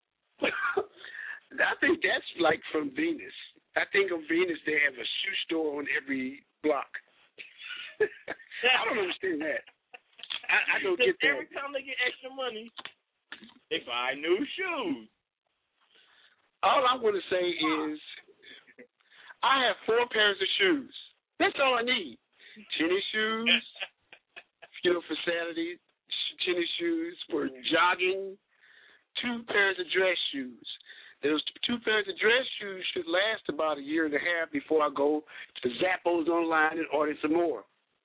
B: I think that's like from Venus. I think on Venus they have a shoe store on every block. I don't understand that. I, I don't get that.
C: Every time they get extra money, they buy new shoes.
B: All I'm going to say is I have four pairs of shoes. That's all I need. Tennis shoes, you know, for Saturday, tennis shoes for jogging, two pairs of dress shoes. Those two pairs of dress shoes should last about a year and a half before I go to Zappos online and order some more.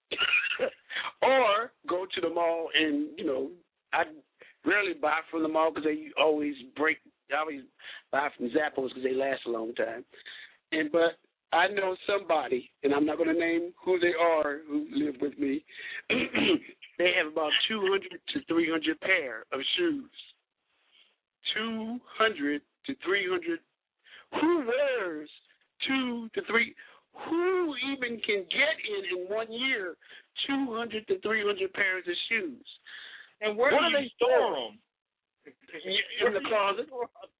B: Or go to the mall and, you know, I rarely buy from the mall because they always break. I always buy from Zappos because they last a long time. And but I know somebody, and I'm not going to name who they are who live with me. They have about two hundred to three hundred pair of shoes. two hundred to three hundred. Who wears two to three? Who even can get in in one year two hundred to three hundred pairs of shoes?
C: And where
B: what
C: do
B: do
C: they
B: they
C: store them?
B: In the closet.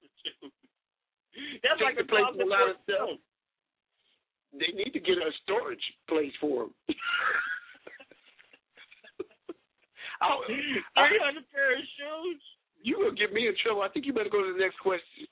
C: That's like a
B: place
C: closet
B: a lot of
C: for
B: stuff. They need to get a storage place for them.
C: three hundred pair of shoes?
B: You will get me in trouble. I think you better go to the next question.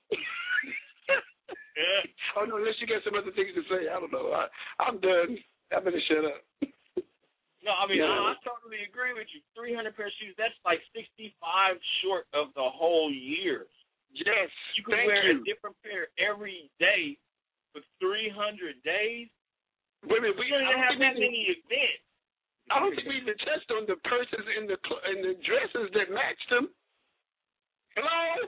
B: Oh, no, unless you got some other things to say. I don't know. I, I'm done. I better shut up.
C: No, I mean,
B: no.
C: I, I totally agree with you. three hundred pair of shoes, that's like sixty-five short of the whole year.
B: Yes,
C: you can
B: thank
C: wear
B: you.
C: a different pair every day for three hundred days.
B: Wait a minute, we
C: don't even have that many events.
B: I don't think we even touched on the purses and the and the dresses that matched them. Hello?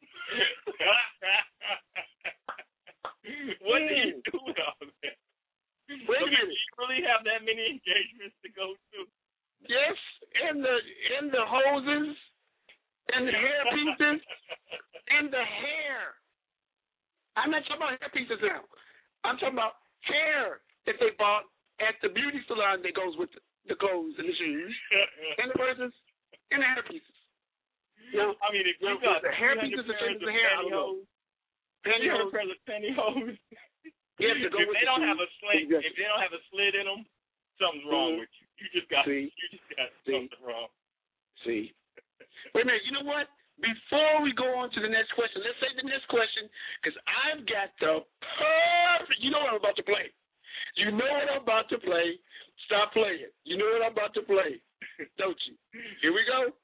C: What do you do with all that?
B: Wait a minute.
C: Do you really have that many engagements to go to?
B: Yes, and the and the hoses, and the hair pieces, and the hair. I'm not talking about hair pieces now. I'm talking about hair that they bought at the beauty salon that goes with the clothes and the shoes, and the purses, and the hair pieces. You know,
C: I mean, if you
B: you know,
C: got
B: the hair pieces and the hair, I don't know.
C: Pantyhose, pairs of pantyhose.
B: You have to go
C: if
B: with
C: they
B: the
C: don't
B: shoes.
C: have a slit,
B: Exactly.
C: if they don't have a slit in them, something's wrong
B: mm-hmm.
C: with you. You just got,
B: See?
C: you just got
B: See?
C: something wrong.
B: See. Wait a minute. You know what? Before we go on to the next question, let's say the next question, because I've got the perfect. You know what I'm about to play. You know what I'm about to play. Stop playing. You know what I'm about to play, don't you? Here we go.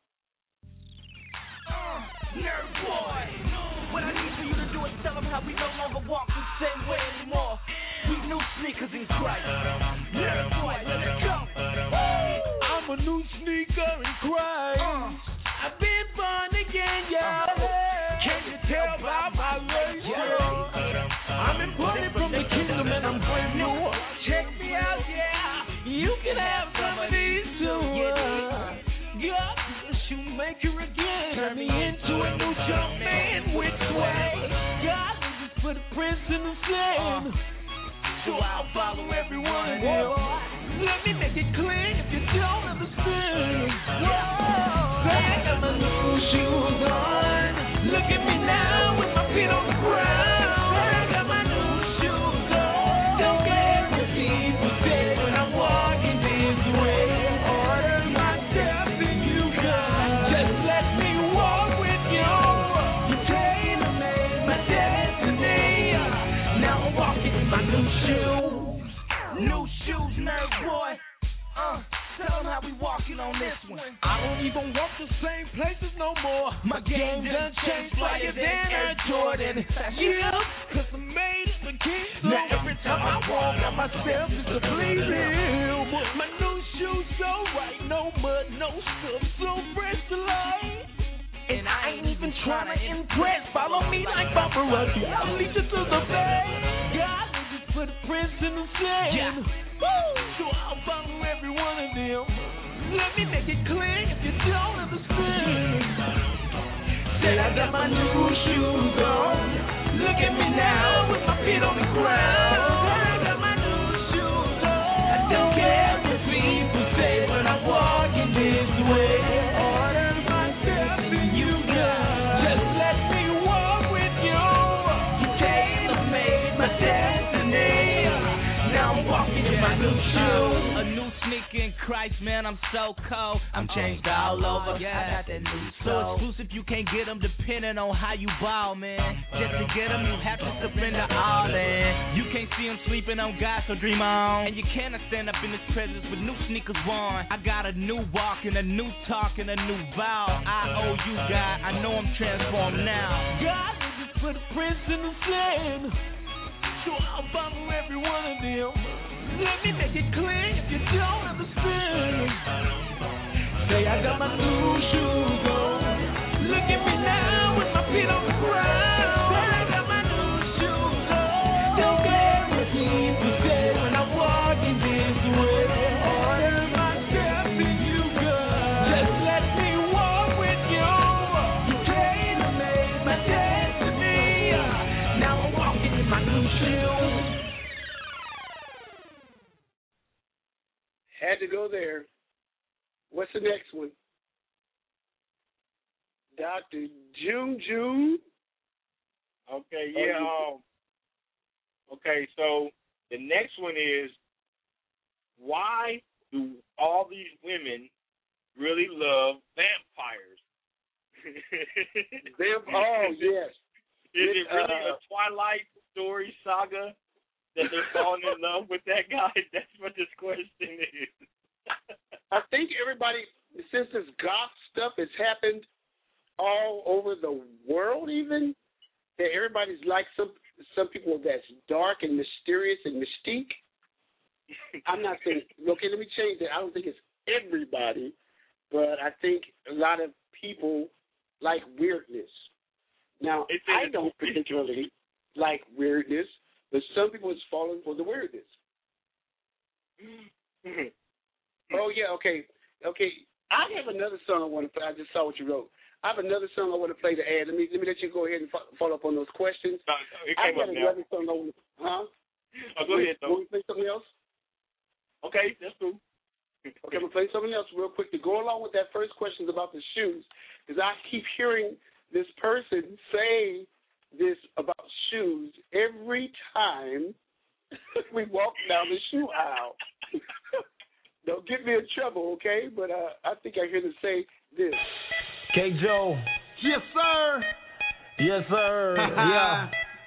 I: Uh, nerd boy. What I need for you to do is tell them how we no longer walk the same way anymore. We new sneakers in Christ. Nerd boy, let it go.
E: I'm a new sneaker in Christ.
I: Uh,
E: I've been born again, yeah. Can you tell by my race? I'm imported from the kingdom and I'm brand new. Check me out, yeah. You can have some of these too. God, you make her again. Turn me into a new young man with swag. God, just put a prince in the sand. So I'll follow everyone. Whoa. Let me make it clear if you don't understand. Whoa. I got my new shoes on. Look at me now with my feet on the ground. I got my new shoes on. Don't care if people say when I'm walking this way. Order my steps and you come. Just let me walk with you. You tailor-made my destiny. Now I'm walking in my new shoes. New shoes, nerd boy. Uh, tell them how we walking
I: My game done changed, flyer than Air Jordan. Yeah, cause I made it the king. Now every time I walk, got myself is a bleeding. My new shoes so right, no mud, no stuff, so fresh to life. And I ain't even trying to impress. Follow me like paparazzi, I'll lead you to the bed. God, just put a prince in the sand. Yeah. Woo! So I'll follow every one of them. Let me make it clear if you don't understand. Say I got my new shoes on. Look at me now with my feet on the ground. I got my new shoes on. I don't care what people say when I walk in this way. Order myself and you got. Just let me walk with you. You tailor-made my destiny. Now I'm walking in my new shoes. A new sneaker in Christ, man, I'm so cold. I'm changed all over. Yeah, I got that new soul. So exclusive, you can't get them depending on how you ball, man. Just to get them, you have to surrender all in. You can't see them sleeping on God, so dream on. And you cannot stand up in His presence with new sneakers on. I got a new walk and a new talk and a new vow. I owe you, God. I know I'm transformed now. God just put a prince in the sand. So I'll follow every one of them. Let me make it clear if you don't understand. Say I got my new shoes on. Look at me now with my feet on the ground. Say I got my new shoes on. Don't care what people say when I walk in this way. Order myself and you go. Just let me walk with you. You tailor-made my destiny. Now I'm walking in my new shoes.
B: Had to go there. What's the next one? Doctor June June.
C: Okay, yeah. Um, okay, so the next one is, why do all these women really love vampires?
B: Vamp- oh, yes.
C: Is it really
B: uh,
C: a Twilight story saga that they're falling in love with that guy? That's what this question is.
B: I think everybody, since this goth stuff has happened all over the world even, that everybody's like some some people that's dark and mysterious and mystique. I'm not saying, okay, let me change that. I don't think it's everybody, but I think a lot of people like weirdness. Now,
C: It's
B: I don't particularly like weirdness, but some people is falling for the weirdness. Oh, yeah, okay. Okay, I have another song I want to play. I just saw what you wrote. I have another song I want to play to add. Let me let me let you go ahead and fo- follow up on those questions.
C: No, it
B: I
C: came
B: got
C: up now.
B: another song I want to, huh?
C: Oh, go ahead, though.
B: Want to play something else?
C: Okay, that's cool.
B: Okay, I'm going to play something else real quick to go along with that first question about the shoes, because I keep hearing this person say this about shoes every time we walk down the shoe aisle. Don't get me in trouble, okay? But uh, I think I hear them say this.
E: K. Joe.
H: Yes, sir.
E: Yes, sir. Yeah.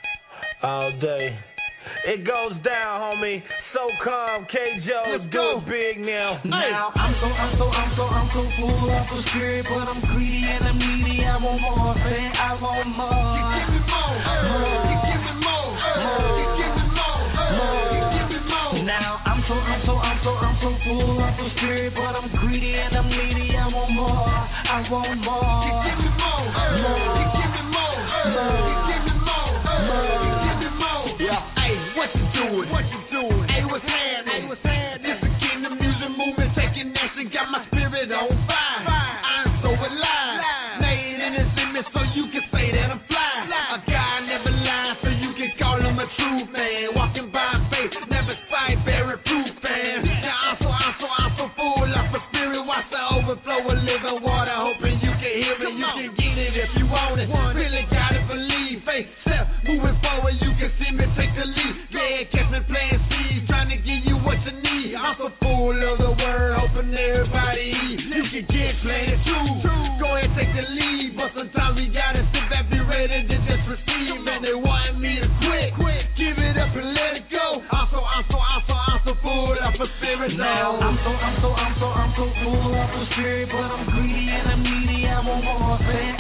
E: All day. It goes down, homie. So calm, K. Joe.
H: Let's
E: do
H: go.
E: it big now.
I: Now I'm so, I'm so, I'm so, I'm so full of the spirit, but I'm greedy and I'm needy. I want more, man. I want more.
H: You give me more.
I: More.
H: You give me more.
I: More.
H: You give me more.
I: More.
H: You give me more.
I: Now I'm so, I'm so, I'm so, I'm so full of the spirit, but I'm greedy and I'm needy. I want more. I want more.
H: You give me more.
I: More.
H: You give me more.
I: More.
H: You give me more.
I: More.
H: You give me more.
I: Yeah.
H: Hey, what you doing? What you doing? Hey, what's happening? Hey, what's happening? This is Kingdom Music Movement, taking action, got my spirit on fire. I'm so alive. Made in His image, so you can say that I'm fly. A guy never lies, so you can call him a true fan. Walking by faith, never sight, bearing proof, fan. Now I'm so, I'm so, I'm so full of the spirit. Watch the overflow of living water, hoping you can hear it. You can get it if you want it. Really gotta believe, faith, step, moving forward, you can see me take the lead. Yeah, catch me playing seeds, trying to give you what you need. I'm so full of the word, hoping everybody eat. You can get plenty too. Go ahead, take the lead, but sometimes we gotta sit back, be ready to just receive. And they want me to quit, quit, give it up and let it go. I'm so, I'm so, I'm so, I'm so full of the spirit now.
I: I'm so, I'm so, I'm so, I'm so full of the spirit, but I'm greedy and I'm needy. I want more, man. I want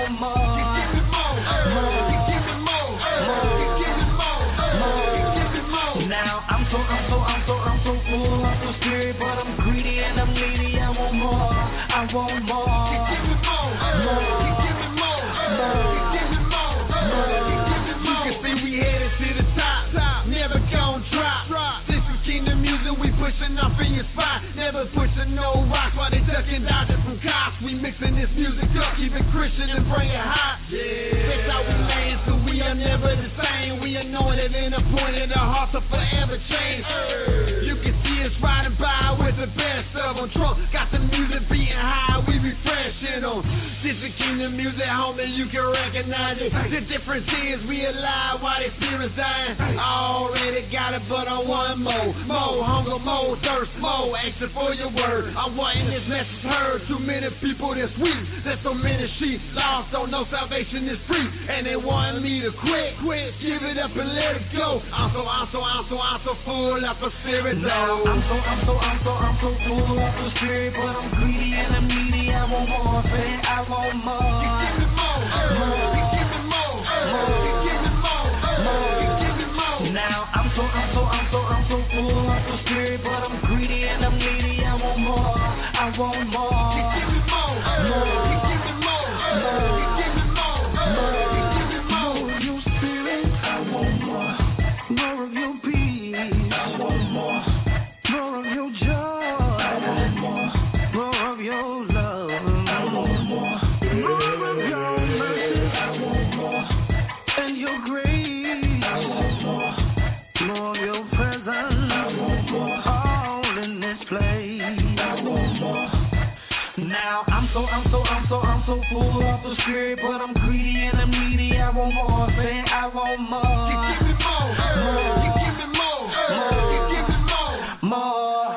I: want more. You give me more, more. You give me more, more. You give me more, more. You give me more. Now I'm so, I'm so, I'm so, I'm so full of the spirit, but I'm greedy and I'm needy. I want more, I want more. You give me more, more. You give me more, more. You give me more, more. You give me more. You can see we headed to the top, top. Never gon' drop. This is Kingdom Music, we pushing off in your spot. Never pushing no rocks while they ducking, dodging from cops. We mixing this music up, keep it Christian and bring it hot. Yeah. That's how we land, so we are never the same. We anointed and appointed, our hearts are forever changed. You can see us riding by with the best of them. Trump got the music beating high, we refreshing them. This is Kingdom Music, homie, you can recognize it. The difference is we alive while they spirits dying. I already got it, but I want more. More hunger, more thirst, more action for your word. I'm wanting this message heard. Too many people that's weak, there's so many sheep lost, don't know salvation is free, and they want me to quit, quit, give it up and let it go. I'm so, I'm so, I'm so, I'm so full of the spirit. Now I'm so, I'm so, I'm so, I'm so full of the spirit, but I'm greedy and I'm needy. I want more, say I want more. You give me more, more. You give me more, more. You give me more, more. You give me more. Now I'm so, I'm so, I'm so, I'm so full of the spirit, but I'm greedy and I'm needy. I want more, I want more. You give me more, more. You give me more, more. You give me more, more. You give me more of your spirit. I want more, more of your peace. I want more, more of your joy. I want more, more of your love. I want more, more of your mercy. I want more, and your grace. I want more, more of your presence. I want more, all in this place. I want more. Now I'm so, I'm so, I'm so, I'm so full of the spirit, but I'm greedy and I'm needy. I want more, say I want more. You give me more, more. You give me more, more. You give me more, more.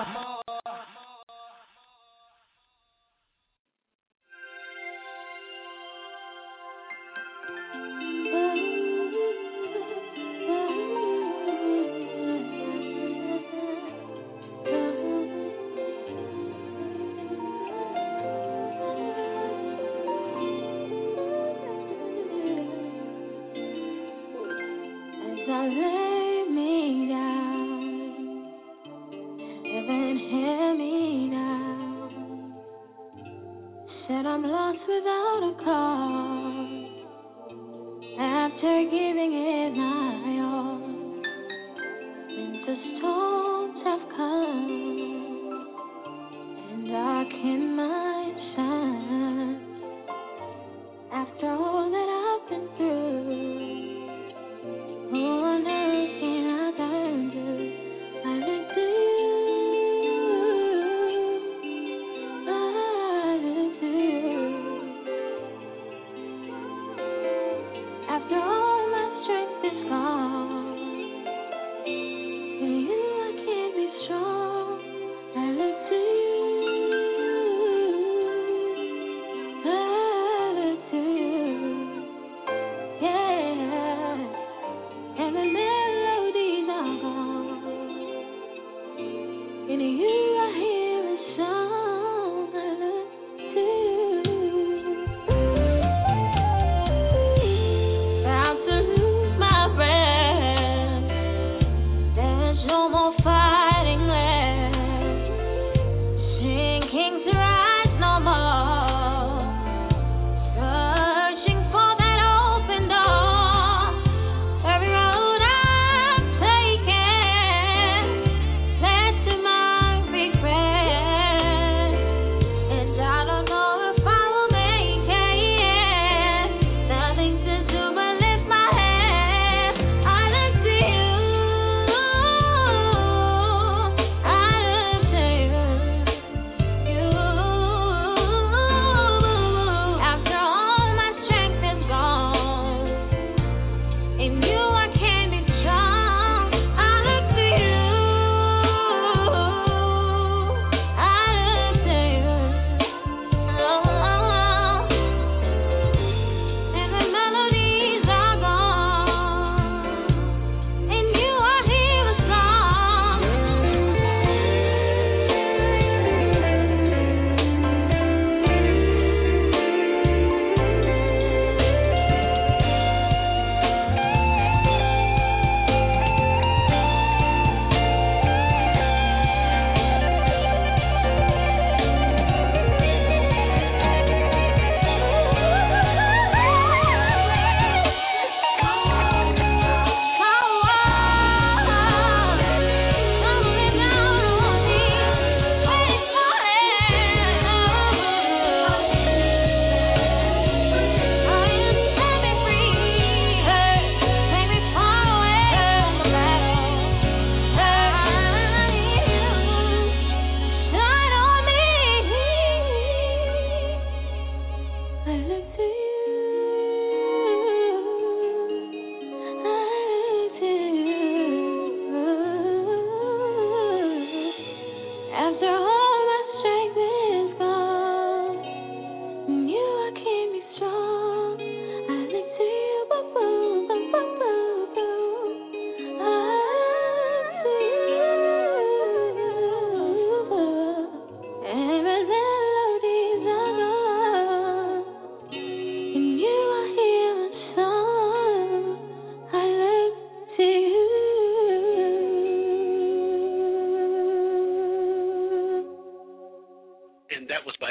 I: As I lay me down, heaven hear me now. Said I'm lost without a cause. After giving it my all, winter storms have come and darken my shine. After all that I've been through, who on earth can I turn to? I look to you. I look to you. After all my strength is gone, in you I can't be strong. I look to you. I look to you. Yeah. And the melodies are gone. In you I hear a song. I look to you. Out to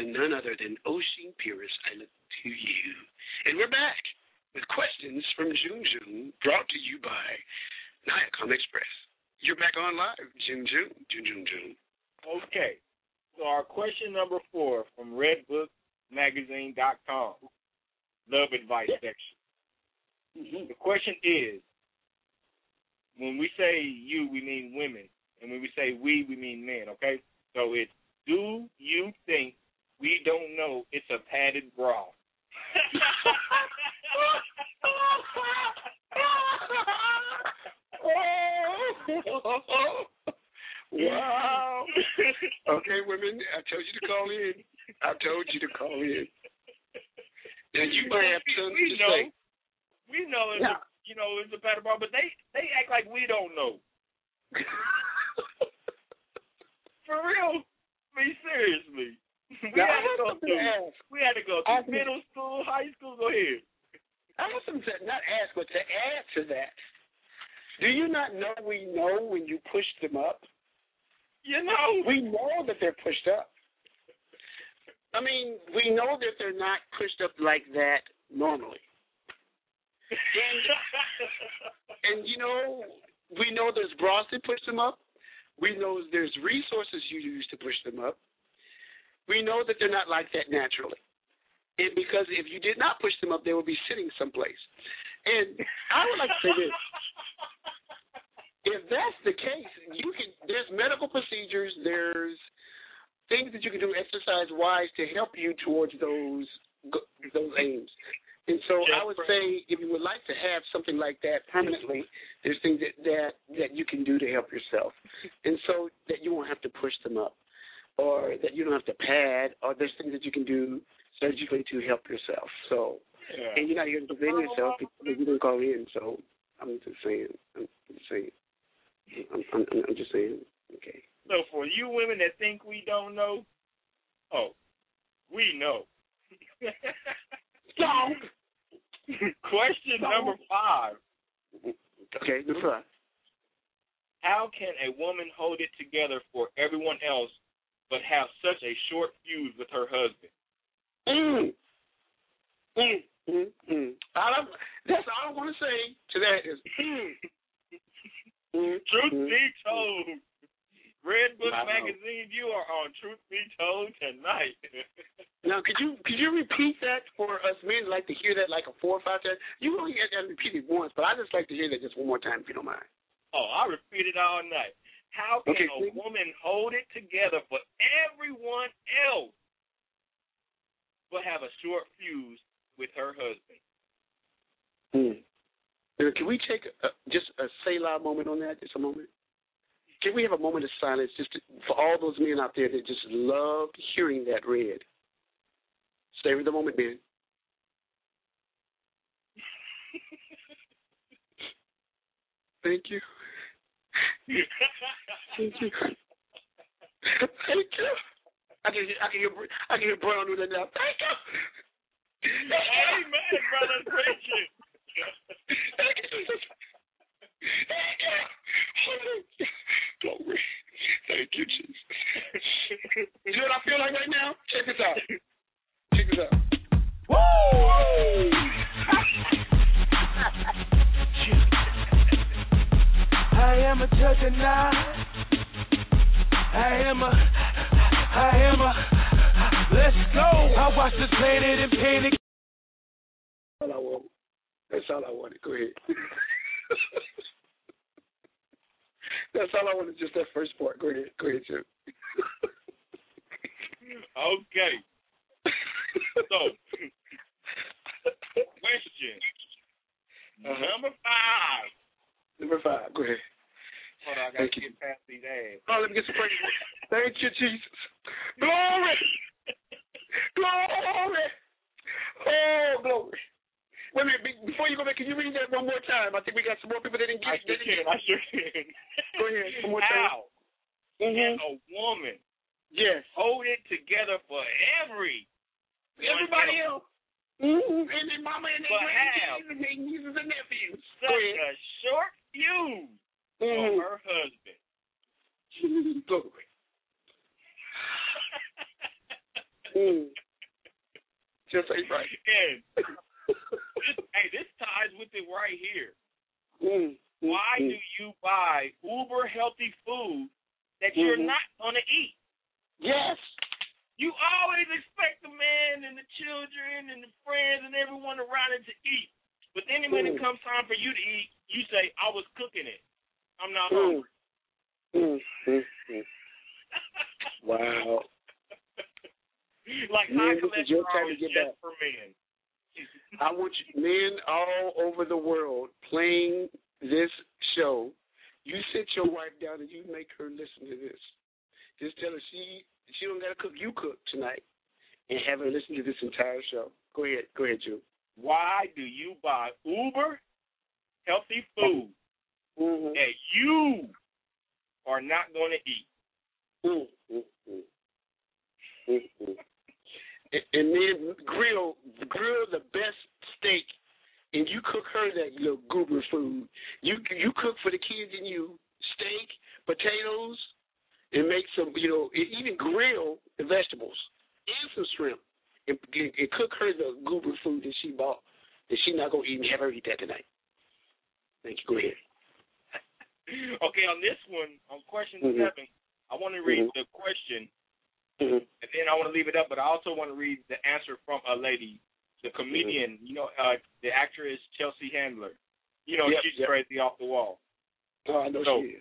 B: none other than Ocean Purist. I look to you. And we're back with questions from June June, brought to you by Niacom Express. You're back on live, June June, June June June.
C: Okay. So our question number four from redbook magazine dot com, love advice section. Mm-hmm. The question is, when we say you, we mean women. And when we say we, we mean men, okay? So it's, do you think we don't know it's a padded bra?
B: Wow. Okay, women, I told you to call in. I told you to call in. And you might have something
C: we
B: to
C: know,
B: say.
C: We know it's
B: yeah.
C: a, you know, it's a padded bra, but they, they act like we don't know. For real? I mean, seriously. We
B: now,
C: had to go through. We had to go through middle school, high school. Go ahead.
B: I have something to not ask, but to add to that. Do you not know we know when you push them up?
C: You know.
B: We know that they're pushed up. I mean, we know that they're not pushed up like that normally. And, and you know, we know there's bras that push them up. We know there's resources you use to push them up. We know that they're not like that naturally. And because if you did not push them up, they would be sitting someplace. And I would like to say this. If that's the case, you can. There's medical procedures. There's things that you can do exercise-wise to help you towards those those aims. And so I would say if you would like to have something like that permanently, there's things that, that, that you can do to help yourself. And so that you won't have to push them up, or that you don't have to pad, or there's things that you can do surgically to help yourself. So, yeah. And you're not here to defend yourself because you didn't call in. So I'm just saying. I'm just saying. I'm, I'm, I'm just saying. Okay.
C: So for you women that think we don't know, oh, we know.
B: Song.
C: Question Song. number five.
B: Okay, number five.
C: How can a woman hold it together for everyone else but have such a short fuse with her husband?
B: Mm. Mm. Mm. Mm. I don't, that's all I want to say to that is mm. Mm.
C: Truth
B: mm.
C: be told. Redbook Magazine, you are on Truth Be Told tonight.
B: Now, could you could you repeat that for us men? Like to hear that like a four or five times. You only had to repeat it once, but I just like to hear that just one more time, if you don't mind.
C: Oh, I'll repeat it all night. How can
B: okay,
C: a
B: please.
C: woman hold it together for everyone else, but have a short fuse with her husband?
B: Hmm. Can we take a, just a Selah moment on that? Just a moment. Can we have a moment of silence just to, for all those men out there that just loved hearing that read? Stay with the moment, man. Thank you. Thank you. Thank you. I can, I can hear, I can hear Brown doing that now. Thank you.
C: Amen, brother. Thank you.
B: Thank you, Jesus. Thank you. Glory. Thank you, Jesus. You know what I feel like right now? Check this out. Check this out. Woo!
I: I am a juggernaut. I am a, I am a, let's go. I watch this planet in panic.
B: That's all I want. That's all I wanted. Go ahead. That's all I wanted, just that first part. Go ahead. Go ahead, Jim.
C: Okay. So, question uh-huh. number five.
B: Number five. Go ahead.
C: Hold on, I got to get past these ads.
B: Oh, let me get some praise. Thank you, Jesus. Glory. Glory. Oh, glory. Wait a minute, before you go back, can you read that one more time? I think we got some more people that didn't get it.
C: I sure can, I sure can.
B: Go ahead, one more time.
C: How
B: mm-hmm.
C: can a woman
B: yes.
C: hold it together for every
B: everybody else? Mm-hmm. And their mama and their
C: grandkids
B: and their nieces and nephews.
C: Such a short fuse
B: mm-hmm.
C: for her husband.
B: Glory. mm.
C: right here.
B: Mm, mm,
C: Why
B: mm.
C: do you buy uber healthy food that you're
B: Mhm.
C: not going to eat?
B: Yes.
C: You always expect the man and the children and the friends and everyone around it to eat. But then when it
B: Mm.
C: comes time for you to eat, you say, I was cooking it. I'm not
B: Mm.
C: hungry.
B: Mm, mm, mm. Wow.
C: Like
B: Man,
C: high
B: this is your time
C: cholesterol
B: to
C: is
B: get
C: just
B: back.
C: for men.
B: I want you, men all over the world playing this show. You sit your wife down and you make her listen to this. Just tell her she she don't gotta cook. You cook tonight, and have her listen to this entire show. Go ahead, go ahead, Drew.
C: Why do you buy uber healthy food
B: Mm-hmm.
C: that you are not going to eat?
B: Mm-hmm. Mm-hmm. And, and then grill grill the best steak, and you cook her that little goober food. You you cook for the kids and you steak, potatoes, and make some, you know, even grill the vegetables and some shrimp, and, and cook her the goober food that she bought that she's not gonna eat, and have her eat that tonight. Thank you. Go ahead.
C: Okay, on this one, on question
B: Mm-hmm.
C: seven, I want to read
B: Mm-hmm.
C: the question.
B: Mm-hmm.
C: And then I want to leave it up, but I also want to read the answer from a lady, the comedian, you know, uh, the actress Chelsea Handler. You know,
B: Yep,
C: she's
B: yep.
C: crazy off the wall.
B: Oh, I know
C: So,
B: she is.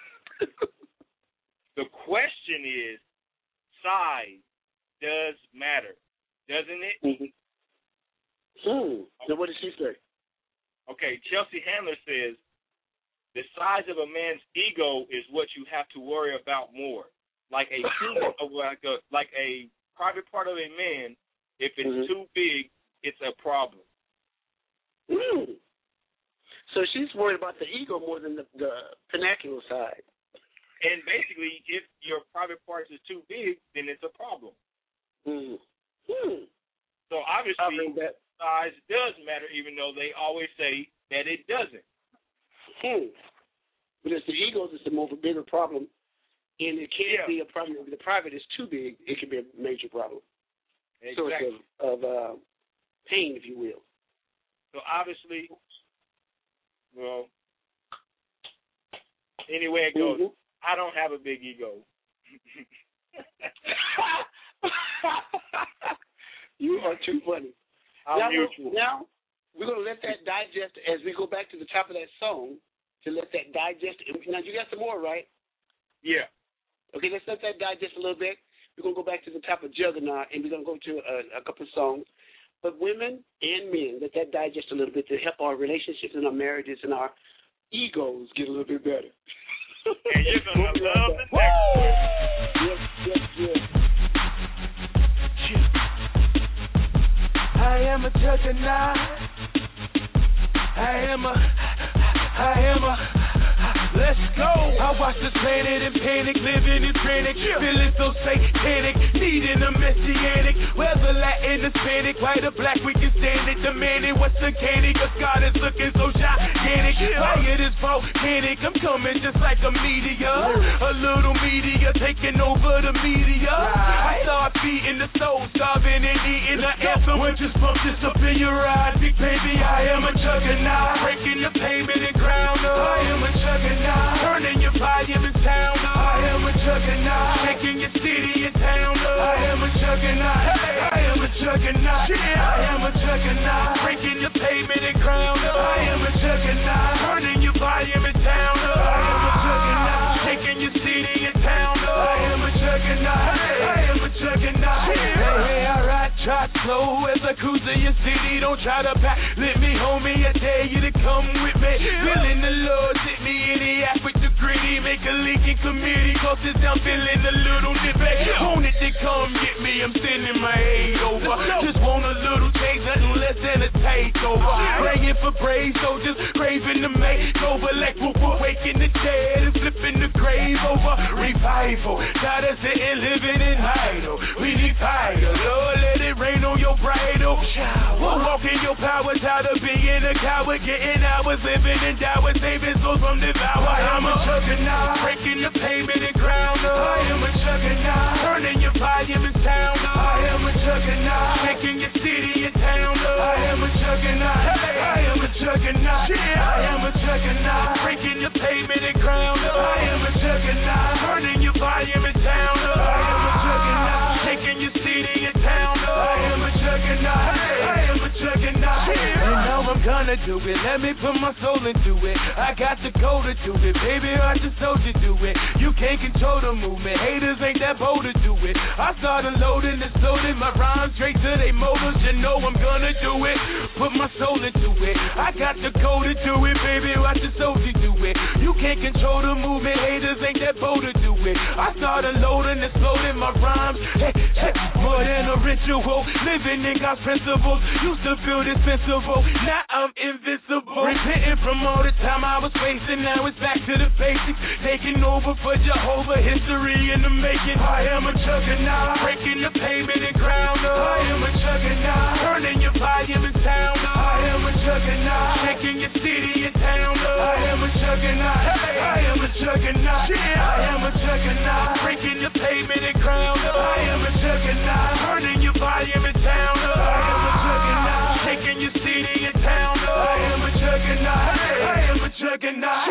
C: The question is, size does matter, doesn't it?
B: Mm-hmm. Hmm. So what did she say?
C: Okay, Chelsea Handler says, the size of a man's ego is what you have to worry about more. Like a too, like a like a private part of a man, if it's
B: Mm-hmm.
C: too big, it's a problem.
B: Mm. So she's worried about the ego more than the, the vernacular side.
C: And basically, if your private parts is too big, then it's a problem.
B: Mm. Hmm.
C: So
B: I
C: obviously,
B: mean that.
C: size does matter, even though they always say that it doesn't.
B: Hmm. But it's the ego that's the more bigger problem, and it can't
C: Yeah.
B: be a problem. If the private is too big, it can be a major problem. Source
C: Exactly.
B: of, of uh, pain, if you will.
C: So obviously, well, anyway it goes,
B: Mm-hmm.
C: I don't have a big ego.
B: You are too funny.
C: I'm
B: now,
C: mutual.
B: now, we're going to let that digest as we go back to the top of that song to let that digest. Now, you got some more, right?
C: Yeah.
B: Okay, let's let that digest a little bit. We're going to go back to the top of Juggernaut, and we're going to go to a, a couple of songs. But women and men, let that digest a little bit to help our relationships and our marriages and our egos get a little bit better.
C: And you're going to love the next one.
B: Yes, yes, yes.
I: I am a juggernaut. I am a, I am a, let's go. I watch this planet in panic, living in panic, feeling so satanic, needing a messianic, whether Latin, Hispanic, white or black, we can stand it, demanding what's uncanny, cause God is looking so gigantic, fire is volcanic, I'm coming just like a meteor, a little meteor taking over the media, I start feeding the soul, starving and eating the anthem, when just pump this up in your eyes, big baby, I am a juggernaut, breaking the pavement and ground up, I am a juggernaut, turning your volume and sound up, I am a juggernaut, shaking your city and town up, I am a juggernaut, hey, I am a juggernaut, I am a juggernaut, breaking the pavement and ground up, I am a juggernaut, turning your volume and town up, I am a juggernaut, shaking your city and town up, I am a juggernaut, hey, I am a juggernaut, hey, hey, I ride, try slow as I cruise in your city, don't try to back, let me homie, I dare you to come with me, feeling the Lord, hit me in the ass with the gritty, make a leak in committee, cause this I'm feeling a little nippy, want it to come get me, I'm sending my aid over, just want a little taste, nothing less than a takeover, praying for brave soldiers, craving the makeover, like whoop whoop, waking the dead and flipping the grave over, revival, got us sitting living in idle, we need fire, Lord let it rain on your bridal, we'll walk in your power, tired of being a coward, getting hours, living in dower, saving souls from devour, I'm a juggernaut, breaking the pavement and ground up, I am a juggernaut, turning your volume and sound up, I am a juggernaut, shaking your city and town up, I am a juggernaut, hey, I am a juggernaut, juggernaut, breaking your pavement and ground up. I am a juggernaut, turning your volume and town up. I am a juggernaut, taking your city and town up. I am a juggernaut, I am a juggernaut. And now I'm gonna do it, let me put my soul into it. I got the code to do it, baby, I just told you do it. You can't control the movement, haters ain't that bold to do it. I started loading and loading my rhymes straight to they motors. You know I'm gonna do it, put my soul into it. I got the code to do it, baby, I just told you do it. You can't control the movement, haters ain't that bold to do it. I started loading and loading my rhymes, hey, hey, more than a ritual, living in God's principles. Used to feel dispensable, now I'm invincible. Repenting from all the time I was wasting, now it's back to the basics. Taking over for Jehovah, history in the making. I am a juggernaut, breaking the pavement and ground up. I am a juggernaut, turning your volume and sound up. I am a juggernaut, shaking your city and town up. I am a juggernaut, hey, I am a juggernaut. I am a juggernaut, breaking the pavement and ground up. I am a juggernaut, turning your volume and town up. I am a juggernaut, shaking your city and town up. I am a juggernaut, hey, I am a juggernaut.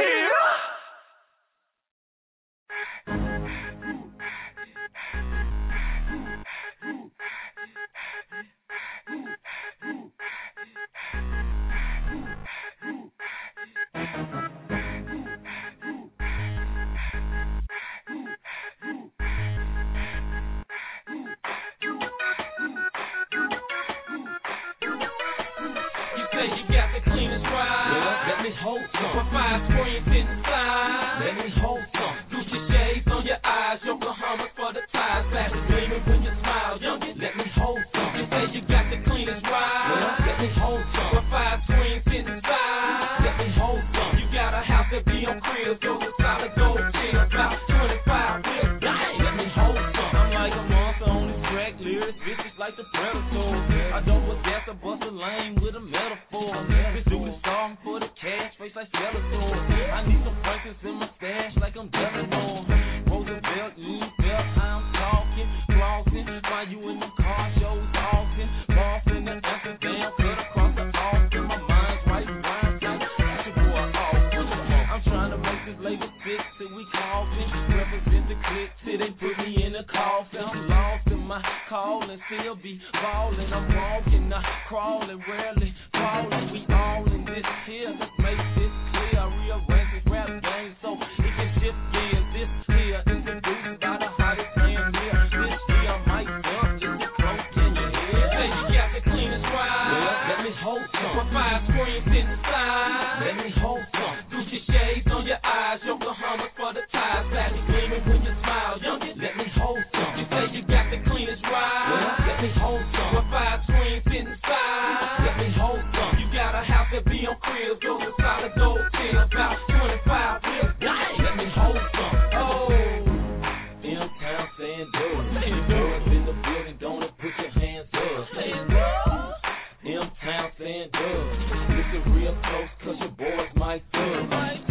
I: Hold some. For five screens inside. Let me hold some. Gucci shades on your eyes. Yokohama for the ties. Back gleaming when you smile. Youngin', let me hold some. You say you got the cleanest ride. Let me hold some. For five screens inside. Let me hold some. You got a house that be on crib. So the solid gold tin. About twenty-five wheels. Let me hold some. I'm like a monster on this track. Lyrics vicious like the Predator. I don't possess a bust a lane with a metaphor. Bitch, do the song for the cash, face like Skeletor. I need some prices in my stash like I'm Devonor. Roosevelt, you ain't felt how I'm talking. Flossing, while you in the car shows talking. Bossing the Amsterdam, cut across the Austin. My mind's right around, like, that's your boy Austin. I'm trying to make this label stick till we coughing. Represent the click till they put me in a coffin. I'm lost in my call and still be ballin'. I'm walking, not crawling, rarely falling. We all in this here, let's make this clear. Rearrange this rap game so it can shift gears. This here is introduced by the hottest man here. This here might jump just as close, can you hear? Say you got the cleanest ride. Well, let me hold some. For five screens inside. Let me hold some. Gucci shades on your eyes. Yokohama for the ties. Back gleaming when you smile. Youngin', let me hold some. You say you got the cleanest ride. Well, let me hold some. For five screens inside. Let me hold some. You got a house that be on crib. Go to solid gold tin. About twenty-five wheels. Let me hold some. Oh, M-Town saying do it. Any boys in the building, don't it? Put your hands up. Say M-Town saying do it. Listen real close, cause your boys might do it.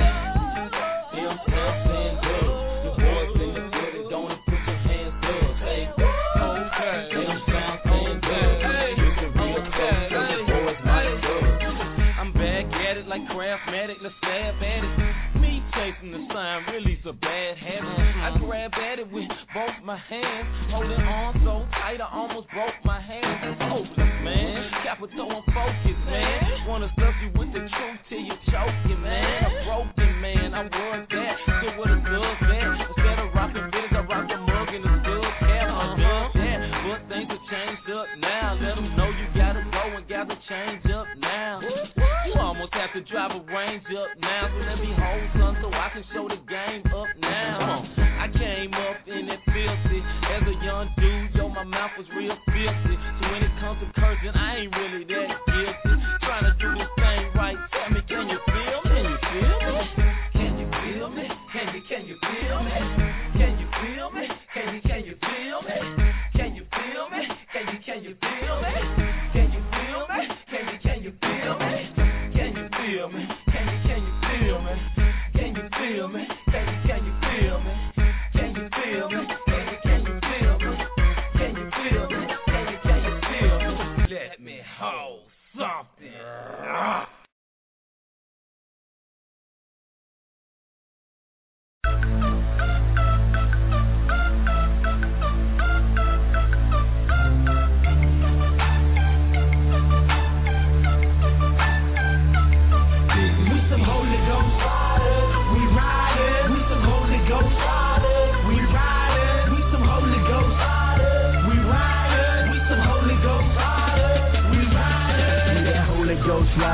I: M-Town saying do it. The boys in the building, don't it? Put your hands up. Say okay. M-Town saying do it. Listen real close, cause your boys might do it. I'm back at it like Craftmatic, let's stab at it. Me chasing the sign, really's a bad habit. I grab at it with both my hands, holding on so tight I almost broke my hand. Hopeless, man. Capital and focus, man. Wanna stuff you with the truth till you choking, man. A broken man, I was that. Still with a good that. Instead of rocking bitches, I rock the mug in the good cap. I done that, but things have changed up now. Let them know you gotta go and gotta change up now. You almost have to drive a range up now. So let me hold some so I can show the game up now. Come on. I came up in it filthy. As a young dude, yo, my mouth was real filthy. So when it comes to cursing, I ain't really that guilty. Trying to do this thing right. Tell me, can you feel me? Can you feel me? Can you feel me? Can you, can you feel me? Can you feel me? Can you, can you feel me? Can you feel me? Can you, can you feel me? Can you feel me? Can you, can you feel me? Can you feel me? Can you, can you feel me? Can you feel me? Can you, can you feel me? Can you feel me? Can you, can you feel me? Can you feel me? Can you, can you feel me? Let me hold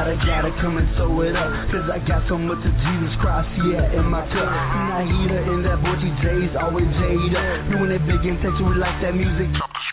J: gotta, gotta come and sew it up. Cause I got so much of Jesus Christ, yeah, in my cup. Now heater in that boy T J's, always J'd up. Doing it big and texture, we like that music.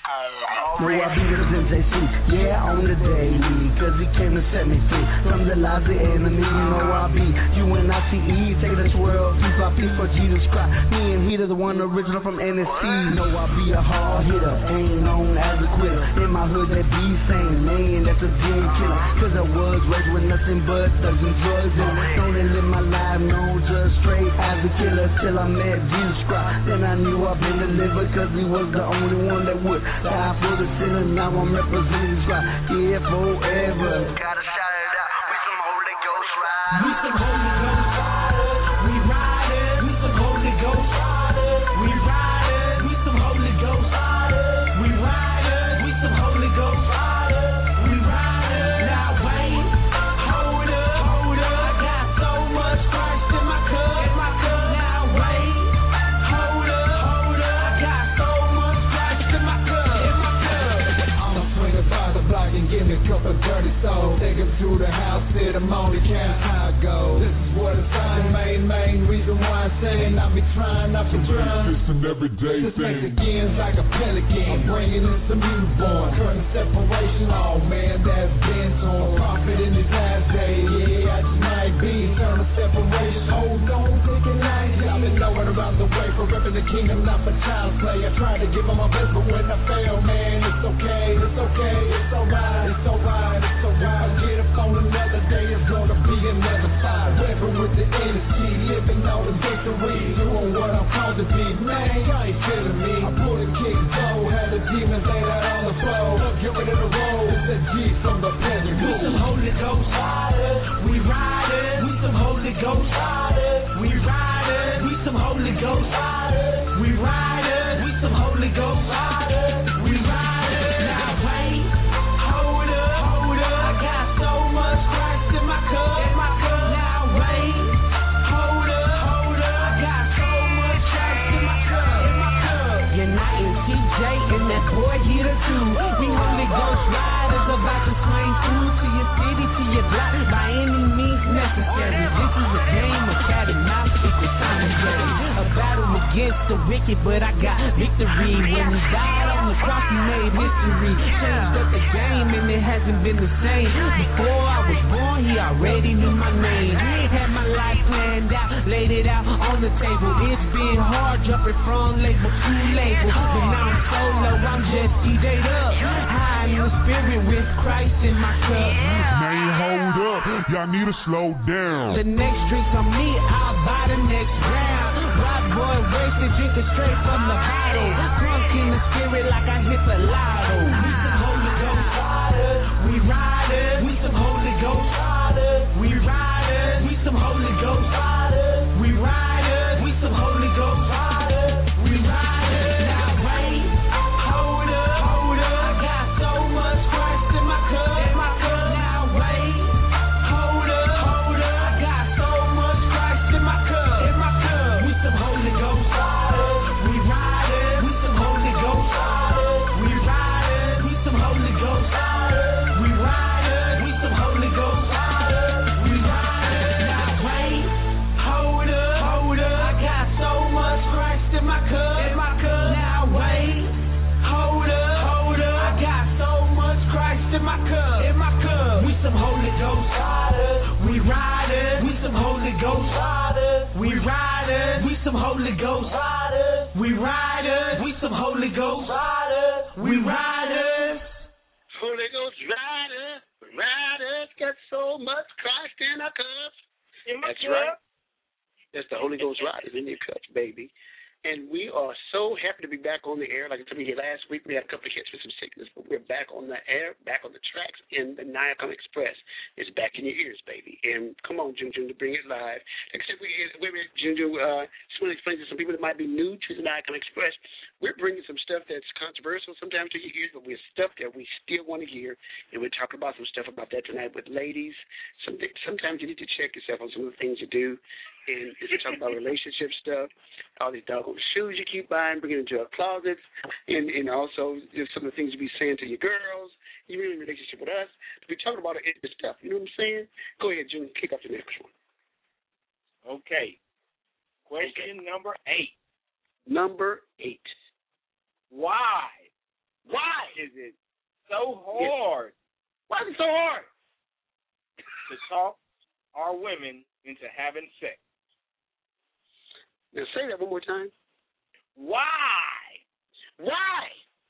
J: No, I beat it in J C, yeah, on the daily, cause he came to set me free from the lies of the enemy. You know I be U N I C E, take this world piece by piece for Jesus Christ. Me and Heater, the one original from N S C. Know I be a hard hitter, ain't known as a quitter. In my hood, that be saying, man, that's a dream killer. Cause I was raised with nothing but thugs and drugs, and don't live my life, no, just straight as a killer. Till I met Jesus Christ, then I knew I've been delivered, cause he was the only one that would die for the sinner. Now I'm representing God, yeah, forever. Gotta shout it out, we some Holy Ghost riders.
I: We some Holy Ghost riders. We riders. We some Holy Ghost riders. We riders. We some Holy Ghost riders. We riders. We some Holy Ghost riders. We riders. Now wait, hold up, hold up. I got so much Christ in my cup, in my cup. Now wait, hold up, hold up. I got so much Christ in my cup, in my cup.
K: By the block and give me a couple of dirty souls. Take him to the house, sit him on the couch, how it goes. This is what it's the main, main reason why I'm saying I be trying, I be trying.
H: It's an everyday
K: Just
H: thing.
K: make the gains like a pelican. I'm bringing in some newborn. Current separation, oh man, that's been torn. Prophet in his last days, yeah, I just might be. Current separation, hold on, take it nice. I've been knowing around the way for repping the kingdom, not for child play. I try to give him my best, but when I fail, man, it's okay, it's okay. It's alright, it's alright, it's alright. I get up on another day, it's gonna be another fight. Rapping with the energy, living on the victory, doing what I'm called to be. Man, you ain't feeling me. I pull the kick, flow, had the demons laid out on the floor. Get ready to roll, it's a G from the pedigree.
I: We some Holy Ghost riders, we riders. We some Holy Ghost riders, we riders. We some Holy Ghost riders, we riders. We some Holy Ghost riders, we riders. Now wait, hold up, hold up. I got so much Christ in my cup, in my cup. Now wait, hold up, hold up. I got so much Christ in my cup, in my cup. Uniting T J and that boy Heater too. We Holy Ghost riders about to swing through to your city, to your block by any means necessary. This is a game of cat and mouse, it's time and ready. A battle against the wicked, but I got victory. When he died on the cross, he made history. Changed up the game and it hasn't been the same. Before I was born, he already knew my name. Had my life planned out, laid it out on the table. It's been hard jumping from label to label, but now I'm solo, I'm just D J'd up. High in the spirit with Christ in my cup.
H: Man, hold up, y'all need to slow down.
I: The next drink's on me, I'll buy the next round. Rock boy wasted, drinking straight from the bottle. Drunk in the spirit like I hit the lotto. We some Holy Ghost riders, we riders. We some Holy Ghost riders, we riders. We some Holy Ghost riders, we riders. We some Holy Ghost riders, we riders. Now wait, hold up, hold up. I got so much Christ in my cup, in my cup. Now wait, hold up, hold up. I got so much Christ in my cup, in my cup. We some Holy Ghost riders, we riders. We some Holy Ghost riders, we riders. We some Holy Ghost riders, we riders. We some Holy Ghost riders, we riders. Now wait, hold up, hold up. I got so much Christ in my cup, in my cup. Now wait, hold up, hold up. I got so much Christ in my cup, in my cup. We some Holy Ghost riders, we riders. We some Holy Ghost riders, we riders. We some Holy Ghost riders, we riders. We some Holy Ghost riders, we riders.
B: Holy Ghost rider, riders got so much Christ in our cups. That's right. That's the Holy Ghost riders in your cups, baby. And we are so happy to be back on the air. Like I told you last week, we had a couple of hits with some sickness, but we're back on the air, back on the tracks in the Nayacon Express. It's back in your ears, baby. And come on, Junjun, to bring it live. Except we, wait a minute, Junjun, uh, just want to explain to some people that might be new to the Icon Express. We're bringing some stuff that's controversial sometimes to your ears, but we're stuff that we still want to hear. And we're talking about some stuff about that tonight with ladies. Some, sometimes you need to check yourself on some of the things you do. And if you're talking about relationship stuff, all these doggone shoes you keep buying, bringing into your closets, and, and also just some of the things you be saying to your girls, you're in a relationship with us. We're talking about it, this stuff. You know what I'm saying? Go ahead, June. Kick off the next one.
C: Okay. Question okay. number eight.
B: Number eight.
C: Why? Why is it so hard? Why is it so hard to talk our women into having sex?
B: Now say that one more time.
C: Why? Why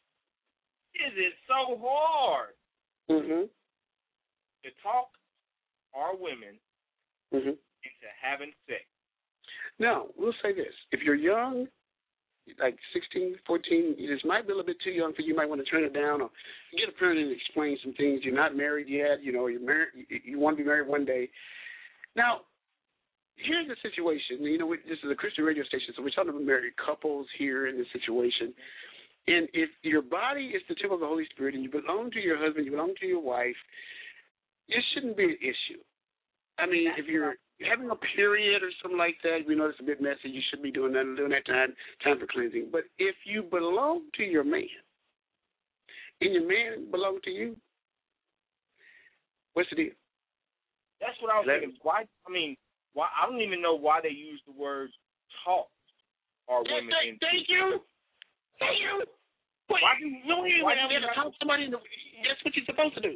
C: is it so hard
B: mm-hmm.
C: to talk our women
B: mm-hmm.
C: into having sex?
B: Now, we'll say this. If you're young, like sixteen, fourteen, this might be a little bit too young for you. You might want to turn it down or get a parent and explain some things. You're not married yet. You know, you're married. You want to be married one day. Now, here's the situation. You know, we, this is a Christian radio station, so we're talking about married couples here in this situation. And if your body is the temple of the Holy Spirit and you belong to your husband, you belong to your wife, it shouldn't be an issue. I mean, if you're having a period or something like that, we know it's a bit messy. You shouldn't be doing that during that time, time for cleansing. But if you belong to your man and your man belong to you, what's the deal?
C: That's what I was thinking. Why? I mean, why? I don't even know why they use the word talk our women into.
B: Thank you. Thank you. Wait, why do you don't even why have to talk somebody in the, that's what you're supposed to do.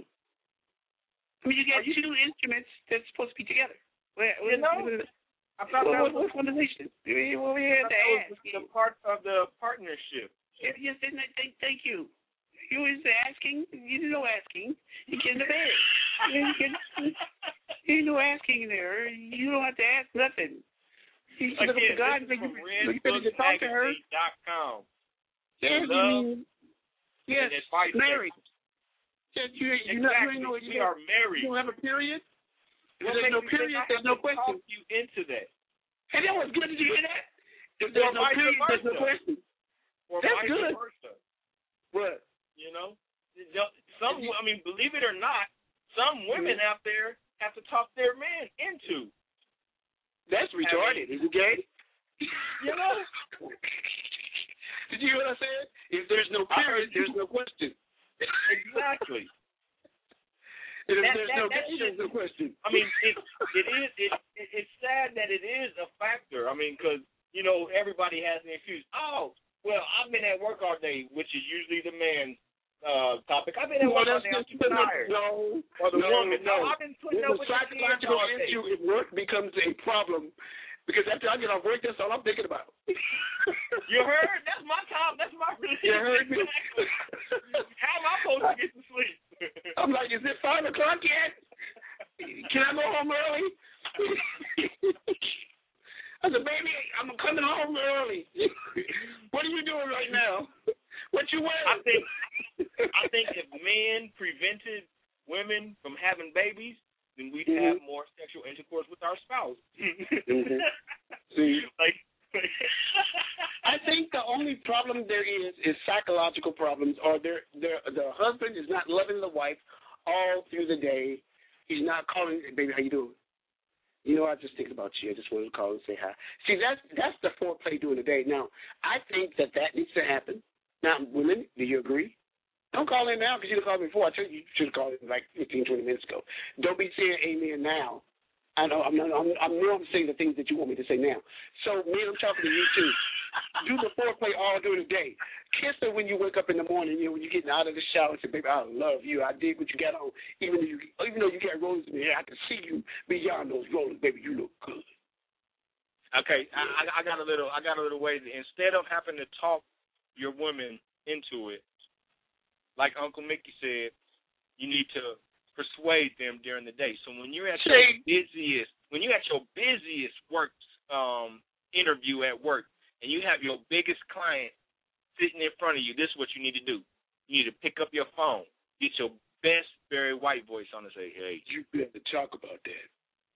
B: I mean, you got you, two instruments that's supposed to be together. Where,
C: you know, I thought that was
B: what conversation. Well, we had to ask.
C: The part of the partnership.
B: Yes, thank, thank you. You was asking. You didn't know asking. You get in the bed. You didn't know asking there. You don't have to ask nothing. You should look up to God and think you better just talk to her. Yes, I mean, yes, married. Yes, you, you, exactly. know, you ain't know
C: we are married.
B: You don't have a period. If
C: well,
B: there's no period, there's no question.
C: You into that?
B: Hey, that was good. Did you hear that? If there's no period, there's no question.
C: Or
B: That's
C: vice
B: good.
C: versa.
B: What?
C: You know, some. I mean, believe it or not, some women mm-hmm. out there have to talk their man into.
B: That's retarded. Is it gay?
C: You know.
B: Did you hear what I said? If there's no period, there's no question.
C: Exactly.
B: And if
C: that,
B: there's
C: that,
B: no
C: that
B: question, there's no question.
C: I mean, it, it is. It, it, it's sad that it is a factor. I mean, because you know everybody has an excuse. Oh, well, I've been at work all day, which is usually the man's uh, topic. I've been at work all day. I'm too tired.
B: No,
C: or the
B: no,
C: woman.
B: No,
C: no, I've been putting up with the kids all day.
B: Issue if work becomes a problem. Because after I get off work, that's all I'm thinking about.
C: You heard? That's my time. That's my religion.
B: You heard me?
C: How am I supposed to get to sleep?
B: I'm like, is it five o'clock yet? Can I go home early? I said, baby, I'm coming home early. What are you doing right now? What you wearing?
C: I think, I think if men prevented women from having babies, then we'd mm-hmm. have more sexual intercourse with our spouse.
B: mm-hmm. See,
C: like,
B: I think the only problem there is is psychological problems, or their their the husband is not loving the wife all through the day. He's not calling, baby, how you doing? You know, I was just thinking about you. I just wanted to call and say hi. See, that's that's the foreplay during the day. Now, I think that that needs to happen. Now, women, do you agree? Don't call in now because you didn't call me before. I told you you should have called in like fifteen, twenty minutes ago. Don't be saying amen now. I know I'm, I'm, I'm, I know I'm saying the things that you want me to say now. So, man, I'm talking to you too. Do the foreplay all during the day. Kiss her when you wake up in the morning. You know, when you're getting out of the shower. Say, baby, I love you. I dig what you got on. Even though you, even though you got rollers in the hair, I can see you beyond those rollers, baby. You look good.
C: Okay, I, I got a little. I got a little way. Instead of having to talk your women into it, like Uncle Mickey said, you need to persuade them during the day. So when you're at your busiest, when you're at your busiest work um, interview at work, and you have your biggest client sitting in front of you, this is what you need to do. You need to pick up your phone, get your best Barry White voice on, and say, "Hey,
B: you better talk about that."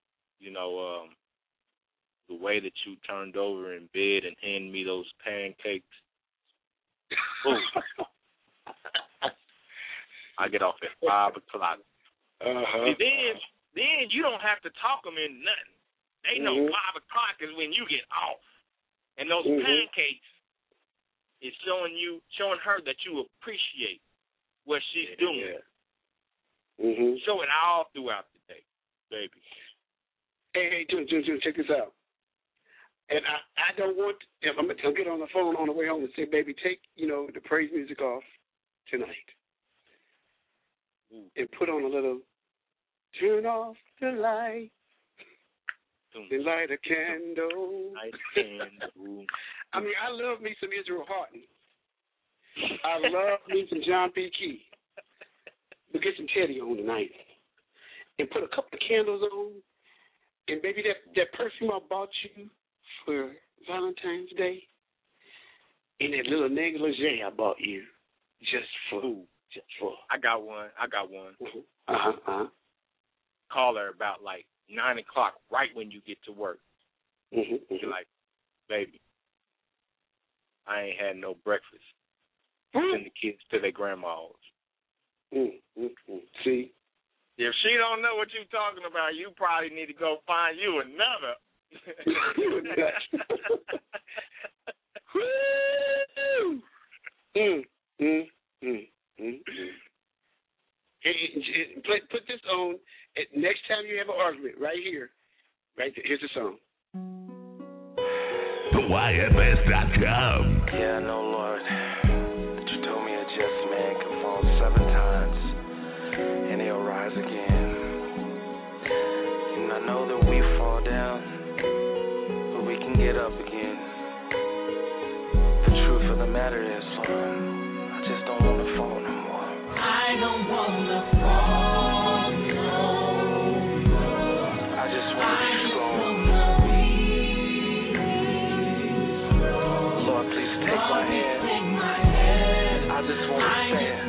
C: you know, um, the way that you turned over in bed and handed me those pancakes. Ooh. I get off at five o'clock.
B: Uh-huh.
C: And then, then you don't have to talk them into nothing. They know
B: mm-hmm.
C: five o'clock is when you get off, and those
B: mm-hmm.
C: pancakes is showing you, showing her that you appreciate what she's
B: yeah,
C: doing.
B: Yeah. Mm-hmm.
C: Show it all throughout the day, baby.
B: Hey, hey, June, June, June, check this out. And I, I don't want. If I'm gonna get on the phone on the way home and say, baby, take you know the praise music off tonight. And put on a little, turn off the light, and light a candle.
C: Light a candle.
B: I mean, I love me some Israel Houghton. I love me some John P. Key. We'll get some Teddy on tonight. And put a couple of candles on. And baby, that, that perfume I bought you for Valentine's Day, and that little negligee I bought you just for
C: Ooh.
B: Just for.
C: I got one. I got one.
B: Uh-huh. Uh-huh. uh-huh.
C: Call her about like nine o'clock, right when you get to work.
B: Mm-hmm. Mm-hmm.
C: You're like, baby, I ain't had no breakfast.
B: Mm-hmm.
C: Send the kids to their grandma's.
B: Mm-hmm. See?
C: If she don't know what you're talking about, you probably need to go find you another.
B: Woo! Mm, mm, mm. Mm-hmm. Hey, hey, put this on next time you have an argument, right here. Right there. Here's the song.
L: The Y F S dot com.
M: Yeah, I know, Lord, that you told me a just man can fall seven times and he'll rise again. And I know that we fall down, but we can get up again. The truth of the matter is, Lord, I just don't want to fall no more.
I: I don't want to fall, no.
M: I just want to be strong. Lord, please take my hand. I just want to stand.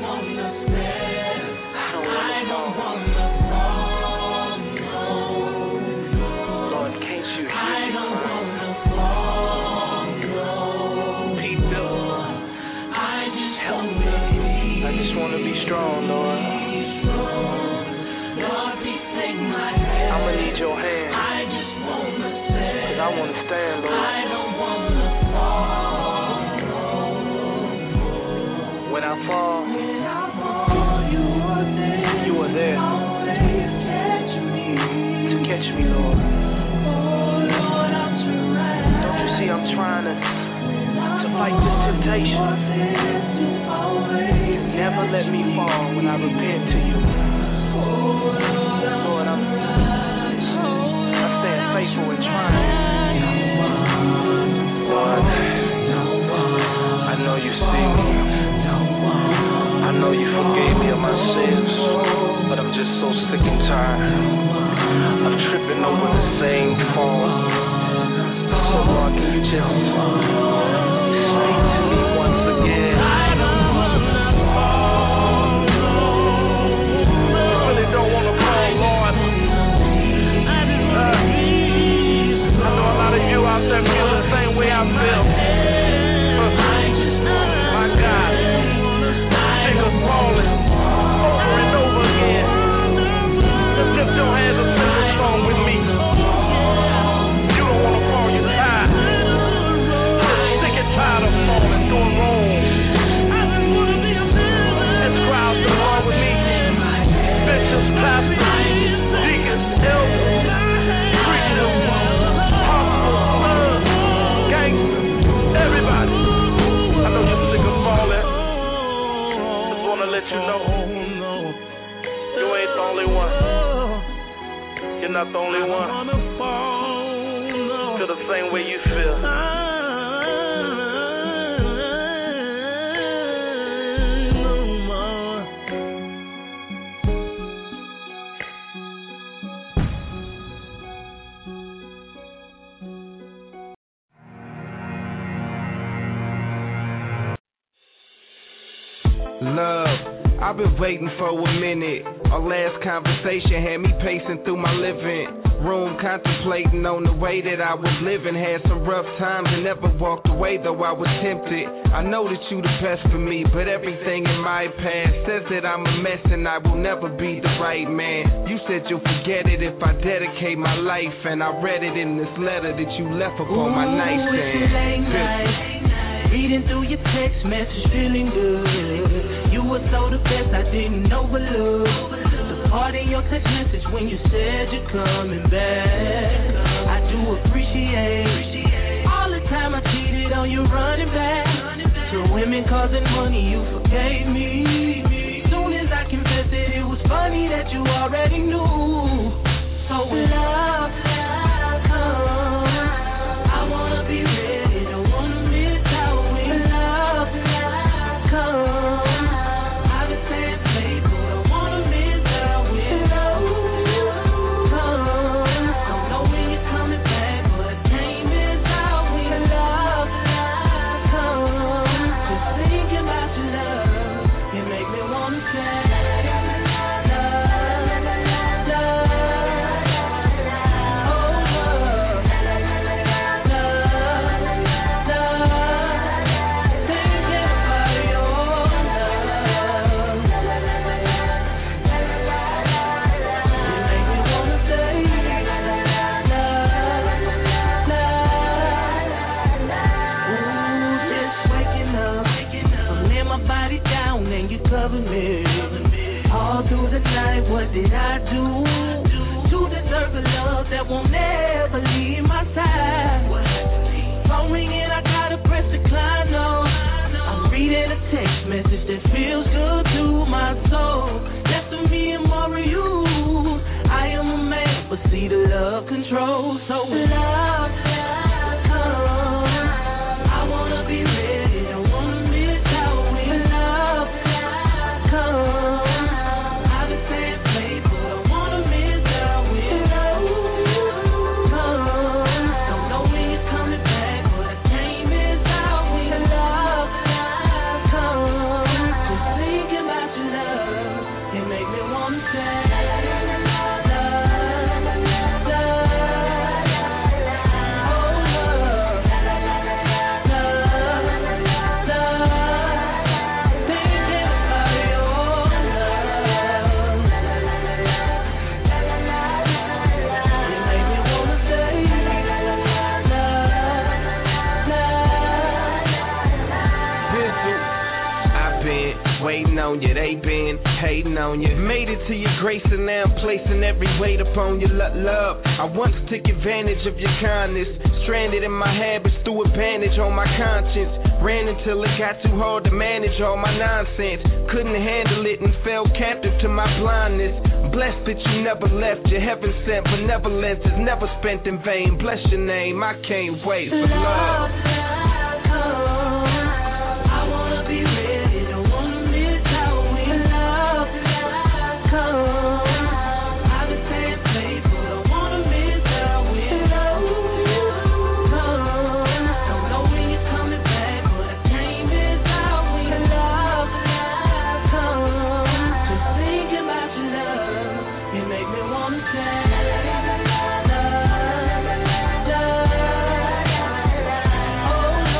M: I don't want to fall, no. Lord, can't you hear me? I don't want to fall, no. People, I just help me. I just want to be strong, Lord. Lord, please take my hand. I'ma need your hand. I just want to stand. Cause I want to stand, Lord. I don't want to fall. When I fall, when I fall, you are there. You are there. Always catch me. To catch me, Lord. Oh, Lord, I'm trying. Don't you see I'm trying to, to fight this temptation? Never let me fall when I repent to you. Lord, I'm, I stand faithful in trying. Lord, I know you see me. I know you forgave me of my sins, but I'm just so sick and tired of tripping over the same fall. So Lord, can you just say to me once again? I don't want to fall. I really don't want to fall, Lord. Uh, I know a lot of you out there feel the same way I feel. Uh, my God, sick of falling over and over again. Just lift your hands and sing this song with me. You don't want to fall, you're tired. Just sick and tired of falling, doing wrong. Let's cry out to the Lord with me. Bishops, pastors, deacons, elders, preachers, apostles, gangsters, everybody. I know you're sick of falling. Just want to let you know you ain't the only one. You're not the only one. Feel the same way you feel.
E: Love, I've been waiting for a minute. Our last conversation had me pacing through my living. room contemplating on the way that I was living. Had some rough times and never walked away, though I was tempted. I know that you the best for me, but everything in my past says that I'm a mess and I will never be the right man. You said you'll forget it if I dedicate my life, and I read it in this letter that you left upon my nightstand.
I: It's a late night, reading through your text message, feeling good. You were so the best, I didn't overlook the part in your text message when you said you're coming back. I do appreciate all the time I cheated on you running back to women causing money. You forgave me. Soon as I confessed it, it was funny that you already knew. So when love comes, I wanna be ready, don't wanna miss out when love comes. I've been saying faithful, don't wanna miss out when love comes. Don't know when you're coming back, but can't miss out when love comes. Just thinking about your love, it make me wanna say what did I do to deserve a love that won't never leave my side? Phone ringing, I gotta press decline, no. I'm reading a text message that feels good to my soul. Less of me and more of you. I am a man, but see the love control. So when love comes, I wanna be ready, don't wanna miss out when love comes.
E: You, they been hating on you. Made it to your grace and now I'm placing every weight upon your love. I once took advantage of your kindness, stranded in my habits, threw a bandage on my conscience. Ran until it got too hard to manage all my nonsense. Couldn't handle it and fell captive to my blindness. Blessed that you never left, your heaven sent benevolence is never spent in vain. Bless your name, I can't wait for love.
I: I wanna be ready, don't wanna miss out when love comes. I've been saying faithful, don't wanna miss out when love comes. Don't know when you're coming back, but I can't miss out when love comes. Just thinking about your love, it make me wanna say love, love, oh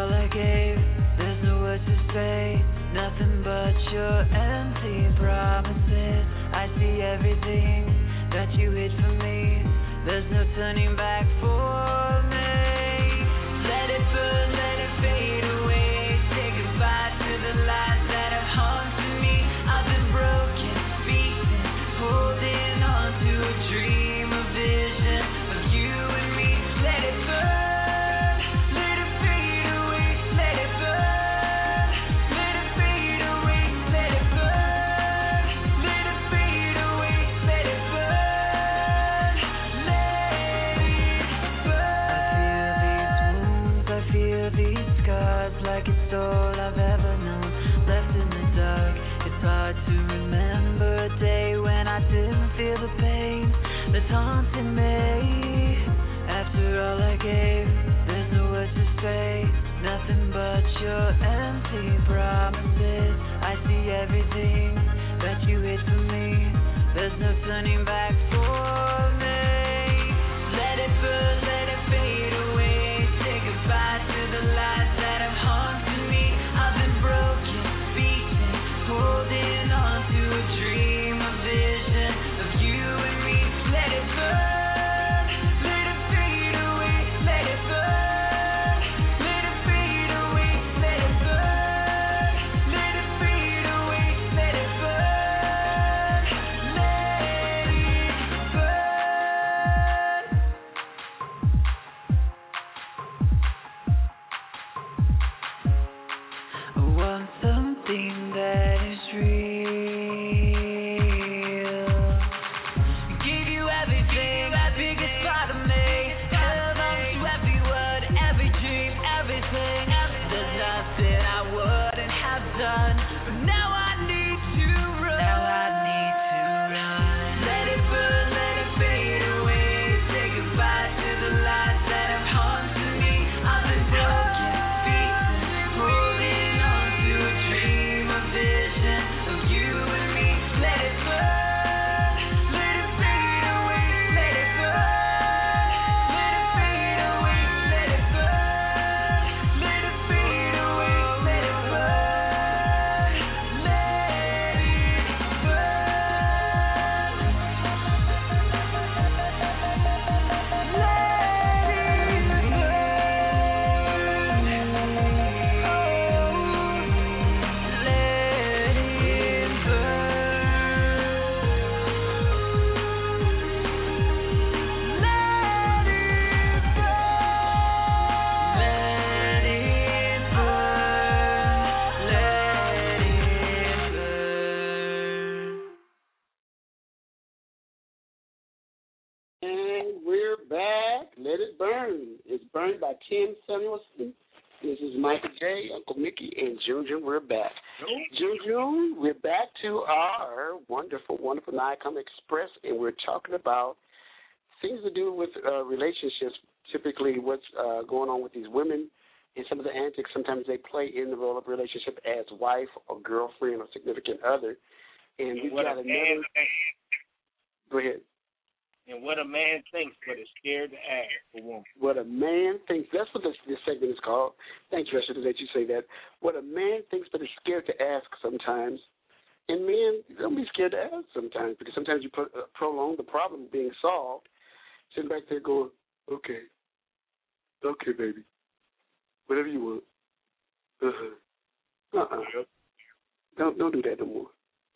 N: all I gave, there's no words to say. Nothing but your empty promises. I see everything that you hid from me. There's no turning back for me. Let it burn, let it fade away. Say goodbye to the lies that have haunted me. I've been broken, beaten, holding on to a dream, a vision of you and me. Let it burn, let it fade away. Let it burn, let it fade away. Let it burn, let it fade away. Let it burn, let it burn. I feel these wounds, I feel these scars, like it's all I've ever known. Left in the dark, it's hard to remember a day when I didn't feel the pain that's haunting me. After all I gave, there's no words to say. Nothing but your empty promises. I see everything that you hid from me. There's no turning back for me. Let it burn, let it fade away. Say goodbye to the lies that have haunted me. I've been broken, beaten, holding on to a dream, a vision of you and me. Let it burn, let it fade away. Let it burn, let it fade away. Let it burn, let it fade away. Let it burn, let it burn. I want something that is real. Give you everything, the biggest part of me. Held on to every word, every dream, everything. There's nothing I wouldn't have done, but now I need to run. Now I need to run. Let it burn, let it fade away. Say goodbye to the lies that have haunted me. I've been broken, beaten, holding on to a dream, a vision of you and me. Let it burn, let it fade away. Let it burn, let it fade away. Let it burn, let it fade away. Let it burn, let it
B: And we're back. Let it burn. It's burned by Tim Samuelson. This is Michael J, Uncle Mickey, and Junior. We're back. Junior, we're back to our wonderful, wonderful Nicom Express, and we're talking about things to do with uh, relationships, typically what's uh, going on with these women and some of the antics sometimes they play in the role of relationship as wife or girlfriend or significant other. And,
C: And
B: we've
C: what
B: got
C: a
B: another.
C: man
B: Go ahead.
C: and what a man thinks but is scared to ask for woman.
B: What a man thinks. That's what this, this segment is called. Thank you, Esther, that you say that. What a man thinks but is scared to ask sometimes. And men, don't be scared to ask sometimes, because sometimes you put, uh, prolong the problem being solved, sitting back there going, okay, okay, baby, whatever you want. Uh-huh. Uh-uh. Don't, don't do that no more.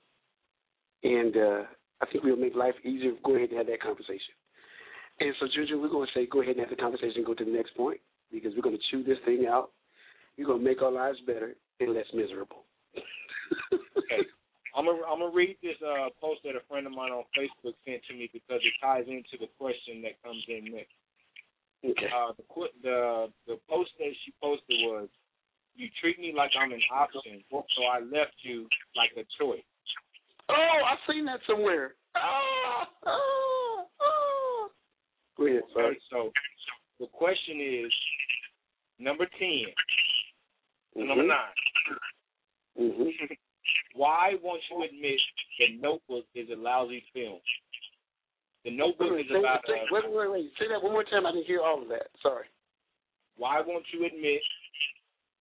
B: And uh, I think we'll make life easier. Go ahead and have that conversation. And so, Juju, we're going to say go ahead and have the conversation and go to the next point, because we're going to chew this thing out. We're going to make our lives better and less miserable.
C: Okay. I'm gonna I'm gonna read this uh, post that a friend of mine on Facebook sent to me because it ties into the question that comes in next.
B: Okay.
C: Uh, the the the post that she posted was, "You treat me like I'm an option, so I left you like a choice."
B: Oh, I've seen that somewhere. Ah, ah, ah. Go ahead,
C: okay, so the question is number ten,
B: mm-hmm.
C: number nine.
B: Mm-hmm.
C: Why won't you admit The Notebook is a lousy film? The Notebook
B: wait,
C: is
B: wait,
C: about
B: say,
C: a...
B: Wait, wait, wait. Say that one more time. I didn't hear all of that. Sorry.
C: Why won't you admit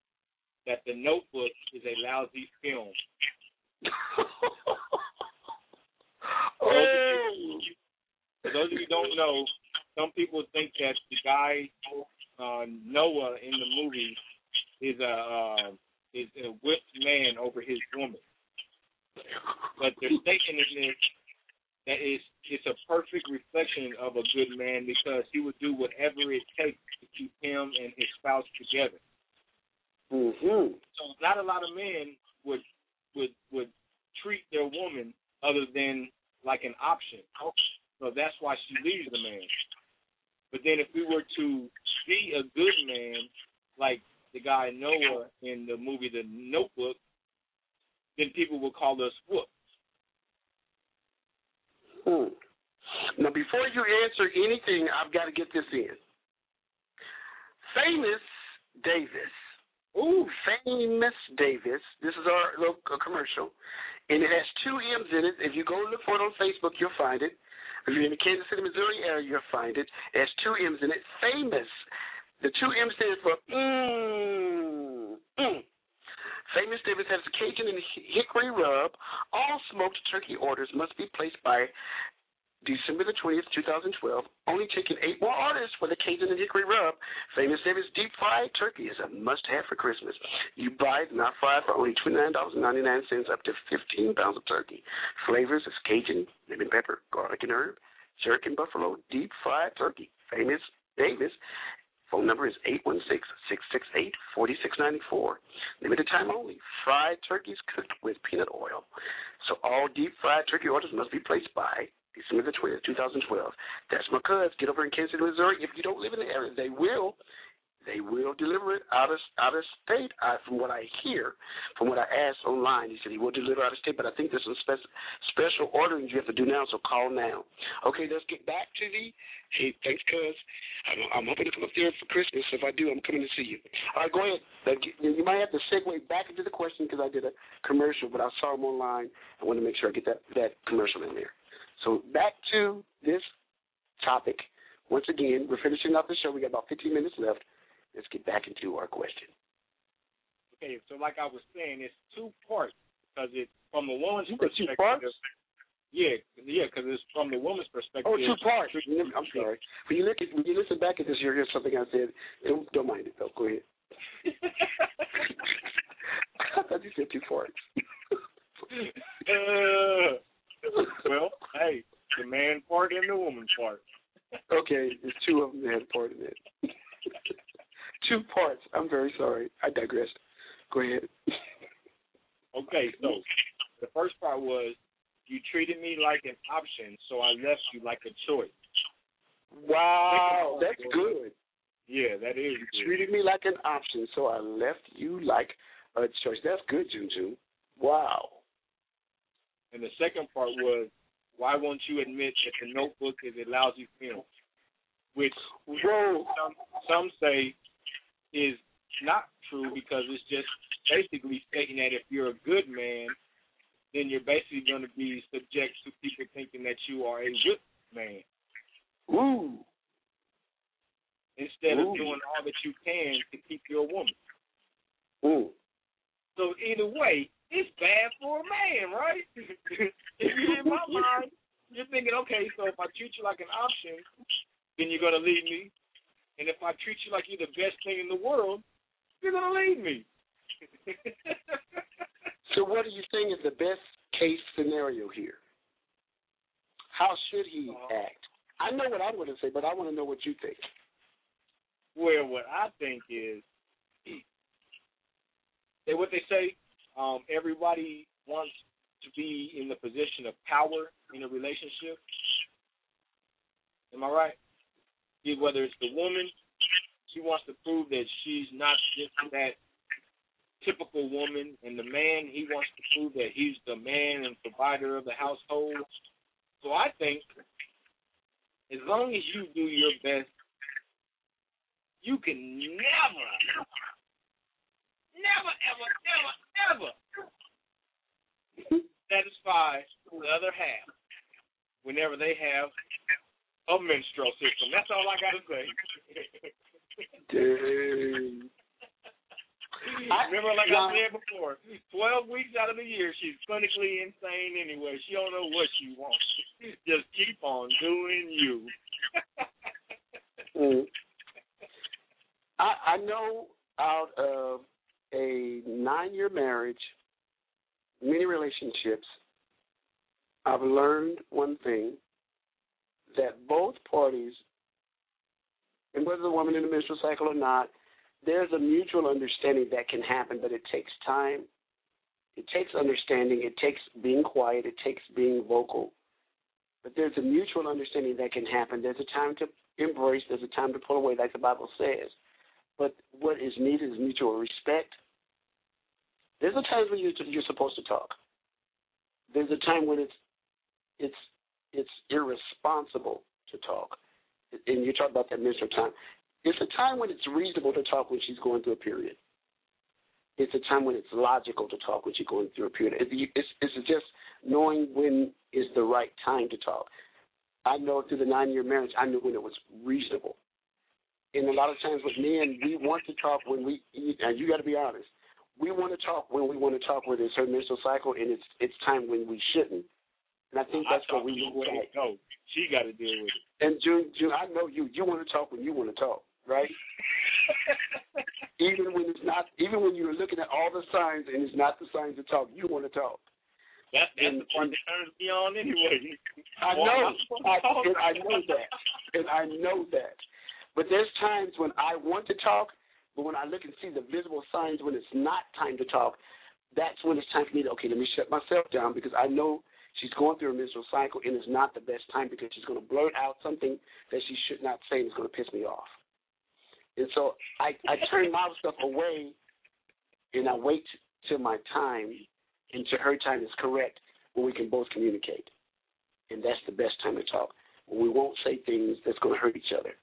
C: that The Notebook is a lousy film.
B: Oh.
C: For those of you who don't know, some people think that the guy uh, Noah in the movie is a uh, is a whipped man over his woman, but their statement is that it's it's a perfect reflection of a good man because he would do whatever it takes to keep him and his spouse together.
B: Mm-hmm.
C: So not a lot of men would would would treat their woman other than like an option. So that's why she leaves the man. But then if we were to be a good man, like the guy Noah in the movie The Notebook, then people would call us whoops.
B: Hmm. Now, before you answer anything, I've got to get this in. Famous Davis. Ooh, Famous Davis. This is our little uh, commercial. And it has two M's in it. If you go look for it on Facebook, you'll find it. If you're in the Kansas City, Missouri area, you'll find it. It has two M's in it. Famous. The two M's stand for mmm. Mm. Famous Davis has a Cajun and hickory rub. All smoked turkey orders must be placed by December the twentieth, twenty twelve. Only taking eight more orders for the Cajun and hickory rub. Famous Davis deep fried turkey is a must-have for Christmas. You buy it not fried for only twenty-nine dollars and ninety-nine cents, up to fifteen pounds of turkey. Flavors is Cajun, lemon pepper, garlic and herb, jerk and buffalo, deep fried turkey. Famous Davis. Phone number is eight one six, six six eight, four six nine four. Limited time only. Fried turkeys cooked with peanut oil. So all deep fried turkey orders must be placed by December the twentieth, twenty twelve. That's my cuz. Get over in Kansas City, Missouri. If you don't live in the area, they will. They will deliver it out of out of state. I, from what I hear, from what I asked online, he said he will deliver out of state. But I think there's some spe- special ordering you have to do now. So call now. Okay, let's get back to the. Hey, thanks, cuz. I'm, I'm hoping to come up there for Christmas. If I do, I'm coming to see you. All right, go ahead. You might have to segue back into the question because I did a commercial, but I saw them online. I want to make sure I get that that commercial in there. So back to this topic. Once again, we're finishing up the show. We got about fifteen minutes left. Let's get back into our question.
C: Okay, so like I was saying, it's two parts because it's from the woman's
B: You
C: perspective.
B: two parts?
C: Yeah, yeah, because it's from the woman's perspective.
B: Oh, two parts. I'm sorry. When you look at when you listen back at this, you'll hear something I said. Don't, don't mind it though. Go ahead. I thought you said two parts.
C: uh, well, hey, the man part and the woman part.
B: Okay, there's two of them that had a part in it. Two parts. I'm very sorry. I digressed. Go ahead.
C: Okay, so the first part was you treated me like an option, so I left you like a choice.
B: Wow, that's good.
C: Yeah, that is
B: You
C: good.
B: treated me like an option, so I left you like a choice. That's good, Junjun. Wow.
C: And the second part was, why won't you admit that The Notebook is a lousy film? Which
B: Whoa.
C: some, some say is not true because it's just basically stating that if you're a good man, then you're basically going to be subject to people thinking that you are a whipped man.
B: Ooh.
C: Instead
B: Ooh.
C: of doing all that you can to keep your woman.
B: Ooh.
C: So either way, it's bad for a man, right? If you're in my mind, you're thinking, okay, so if I treat you like an option, then you're going to leave me. And if I treat you like you're the best thing in the world, you're going to leave me.
B: So what are you saying is the best case scenario here? How should he
C: uh,
B: act? I know what I'm going to say, but I want to know what you think.
C: Well, what I think is, they, what they say, um, everybody wants to be in the position of power in a relationship. Am I right? Whether it's the woman, she wants to prove that she's not just that typical woman, and the man, he wants to prove that he's the man and provider of the household. So I think as long as you do your best, you can never, never, ever, ever, ever satisfy the other half whenever they have a menstrual system. That's all I got to say.
B: Dang.
C: Remember, like I said before, twelve weeks out of the year, she's clinically insane anyway. She don't know what she wants. Just keep on doing you.
B: mm. I, I know out of a nine-year marriage, many relationships, I've learned one thing, that both parties, and whether the woman in the menstrual cycle or not, there's a mutual understanding that can happen, but it takes time. It takes understanding. It takes being quiet. It takes being vocal. But there's a mutual understanding that can happen. There's a time to embrace. There's a time to pull away, like the Bible says. But what is needed is mutual respect. There's a time when you're, you're supposed to talk. There's a time when it's it's it's irresponsible to talk. And you talk about that menstrual time. It's a time when it's reasonable to talk when she's going through a period. It's a time when it's logical to talk when she's going through a period. It's, it's just knowing when is the right time to talk. I know through the nine-year marriage, I knew when it was reasonable. And a lot of times with men, we want to talk when we, and you got to be honest, we want to talk when we want to talk, whether it's her menstrual cycle, and it's it's time when we shouldn't. And I think that's what we need to talk.
C: No, she got to deal with it.
B: And June, June, I know you. You want to talk when you want to talk, right? even when it's not, even when you're looking at all the signs and it's not the signs to talk, you want to talk.
C: That's, that's and, the part that turns me on anyway.
B: I know, I, and I know that, and I know that. But there's times when I want to talk, but when I look and see the visible signs when it's not time to talk, that's when it's time for me to, okay, let me shut myself down because I know she's going through a menstrual cycle and it's not the best time because she's going to blurt out something that she should not say and it's going to piss me off. And so I, I turn my stuff away and I wait till my time and till her time is correct when we can both communicate. And that's the best time to talk, when we won't say things that's going to hurt each other.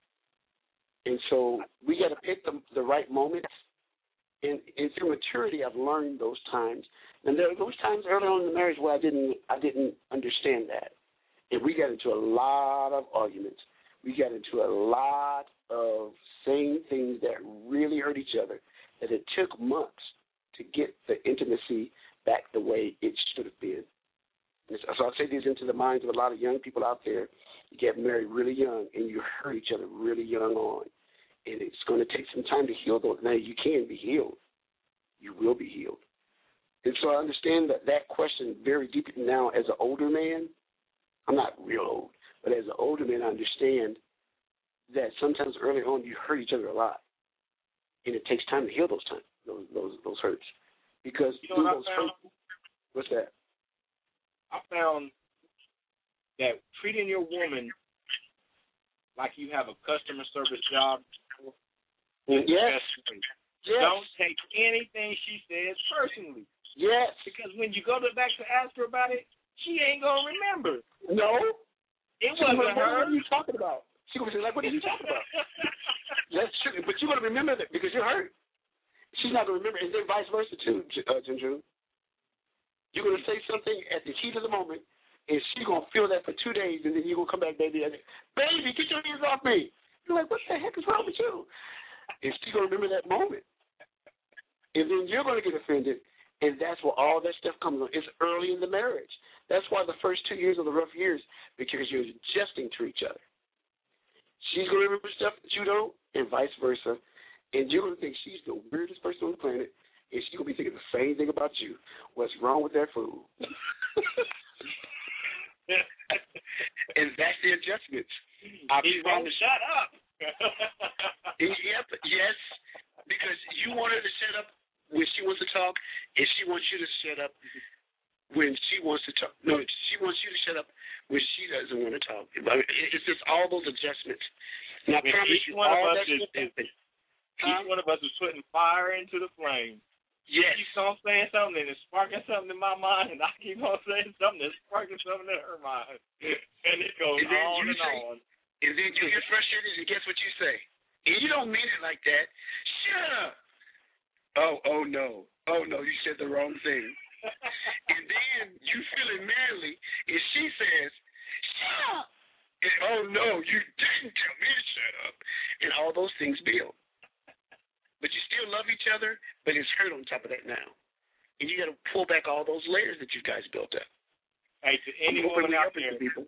B: And so we got to pick the, the right moments. And, and through maturity, I've learned those times. And there are those times early on in the marriage where I didn't, I didn't understand that. And we got into a lot of arguments. We got into a lot of saying things that really hurt each other, that it took months to get the intimacy back the way it should have been. And so I'll say this into the minds of a lot of young people out there. You get married really young, and you hurt each other really young on. And it's going to take some time to heal those. Now, you can be healed. You will be healed. And so I understand that, that question very deeply now as an older man. I'm not real old, but as an older man, I understand that sometimes early on you hurt each other a lot. And it takes time to heal those time, those those, those hurts. Because
C: you know
B: through
C: what
B: those
C: I found?
B: hurts, what's that?
C: I found that treating your woman like you have a customer service job is
B: yes.
C: the best way.
B: Yes.
C: Don't take anything she says personally.
B: Yes.
C: Because when you go to back to ask her about it, she ain't going to remember.
B: No.
C: It
B: she
C: wasn't her.
B: What are you talking about? She going to say, like, what are you talking about? That's true. But you're going to remember that because you're hurt. She's not going to remember. And then vice versa, too, uh, Ginger. You're going to say something at the heat of the moment, and she's going to feel that for two days, and then you're going to come back, baby, and baby, get your hands off me. You're like, what the heck is wrong with you? And she's going to remember that moment. And then you're going to get offended, and that's where all that stuff comes on. It's early in the marriage. That's why the first two years are the rough years, because you're adjusting to each other. She's going to remember stuff that you don't, and vice versa. And you're going to think she's the weirdest person on the planet, and she's going to be thinking the same thing about you. What's wrong with that food? And that's the adjustments.
C: He's going to shut up.
B: Yep, yes, because you want her to shut up when she wants to talk, and she wants you to shut up when she wants to talk. No, she wants you to shut up when she doesn't want to talk. It's just all those adjustments. And I promise
C: each
B: you,
C: one
B: all
C: of us
B: that
C: is,
B: stuff.
C: is each one of us is putting fire into the flame.
B: Yes.
C: She keeps on saying something and it's sparking something in my mind, and I keep on saying something that's sparking something in her mind. And it goes
B: and then
C: on
B: you
C: and
B: say,
C: on.
B: And then you get frustrated, and guess what you say? And you don't mean it like that. Shut up. Oh, oh, no. Oh, no, you said the wrong thing. And then you feeling manly, and she says, shut up. And, oh, no, you didn't tell me to shut up. And all those things build. but you still love each other, but it's hurt on top of that now. And you got to pull back all those layers that you guys built up.
C: Hey, to any woman out there,
B: people.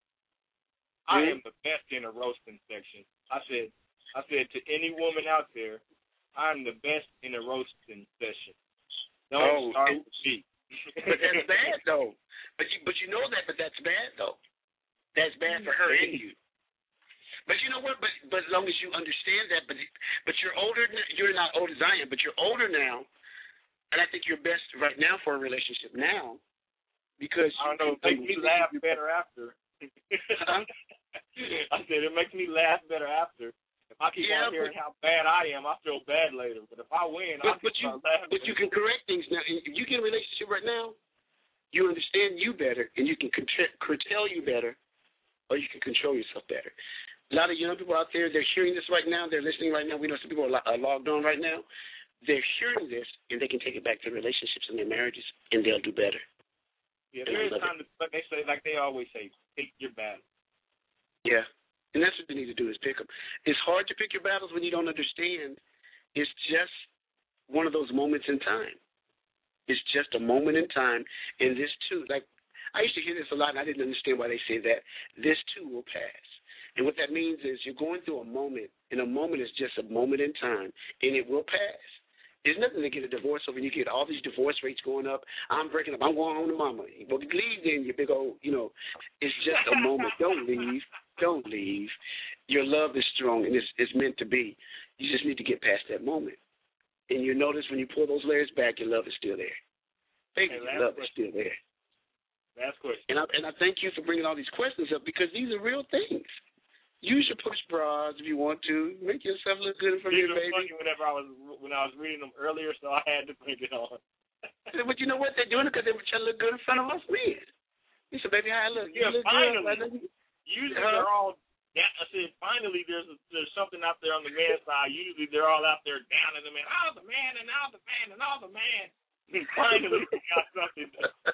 C: I
B: yeah.
C: am the best in a roasting section. I said, I said to any woman out there, I'm the best in a roasting session. Don't
B: oh,
C: start with me.
B: But that's bad though. But you, but you know that. But that's bad though. That's bad for her and you. But you know what? But but as long as you understand that, but but you're older. You're not old as I am, but you're older now, and I think you're best right now for a relationship now, because
C: I don't know. It makes me laugh better after.
B: huh?
C: I said it makes me laugh better after. If I keep
B: yeah,
C: on hearing
B: but,
C: how bad I am, I feel bad later. But if I win,
B: but,
C: I
B: but you,
C: laughing.
B: But you can correct things now. If you get in a relationship right now, you understand you better, and you can curtail you better, or you can control yourself better. A lot of young people out there, they're hearing this right now. They're listening right now. We know some people are logged on right now. They're hearing this, and they can take it back to relationships and their marriages, and they'll do better.
C: Yeah, there is time to, like they say, like they always say, pick your battle.
B: Yeah. And that's what you need to do is pick them. It's hard to pick your battles when you don't understand. It's just one of those moments in time. It's just a moment in time. And this too, like I used to hear this a lot, and I didn't understand why they say that. This too will pass. And what that means is you're going through a moment, and a moment is just a moment in time, and it will pass. There's nothing to get a divorce over. You get all these divorce rates going up. I'm breaking up. I'm going home to mama. Well, leave then, you big old, you know. It's just a moment. Don't leave. Don't leave. Your love is strong, and it's, it's meant to be. You just need to get past that moment. And you notice when you pull those layers back, your love is still there. Baby,
C: hey,
B: your love
C: question.
B: is still there.
C: Last question.
B: And I, and I thank you for bringing all these questions up because these are real things. Use your push bras if you want to. Make yourself look good in front of your baby.
C: Funny whenever I was when I was reading them earlier, so I had to bring it on.
B: But you know what? They're doing it because they were trying to look good in front of us men. He said, "Baby, how I look?
C: Yeah,
B: you look
C: finally.
B: Good.
C: Usually
B: uh,
C: they're all. Yeah, I said finally there's a, there's something out there on the man's side. Usually they're all out there down in the man. Oh, the man and all the man and all the man. Finally we got something.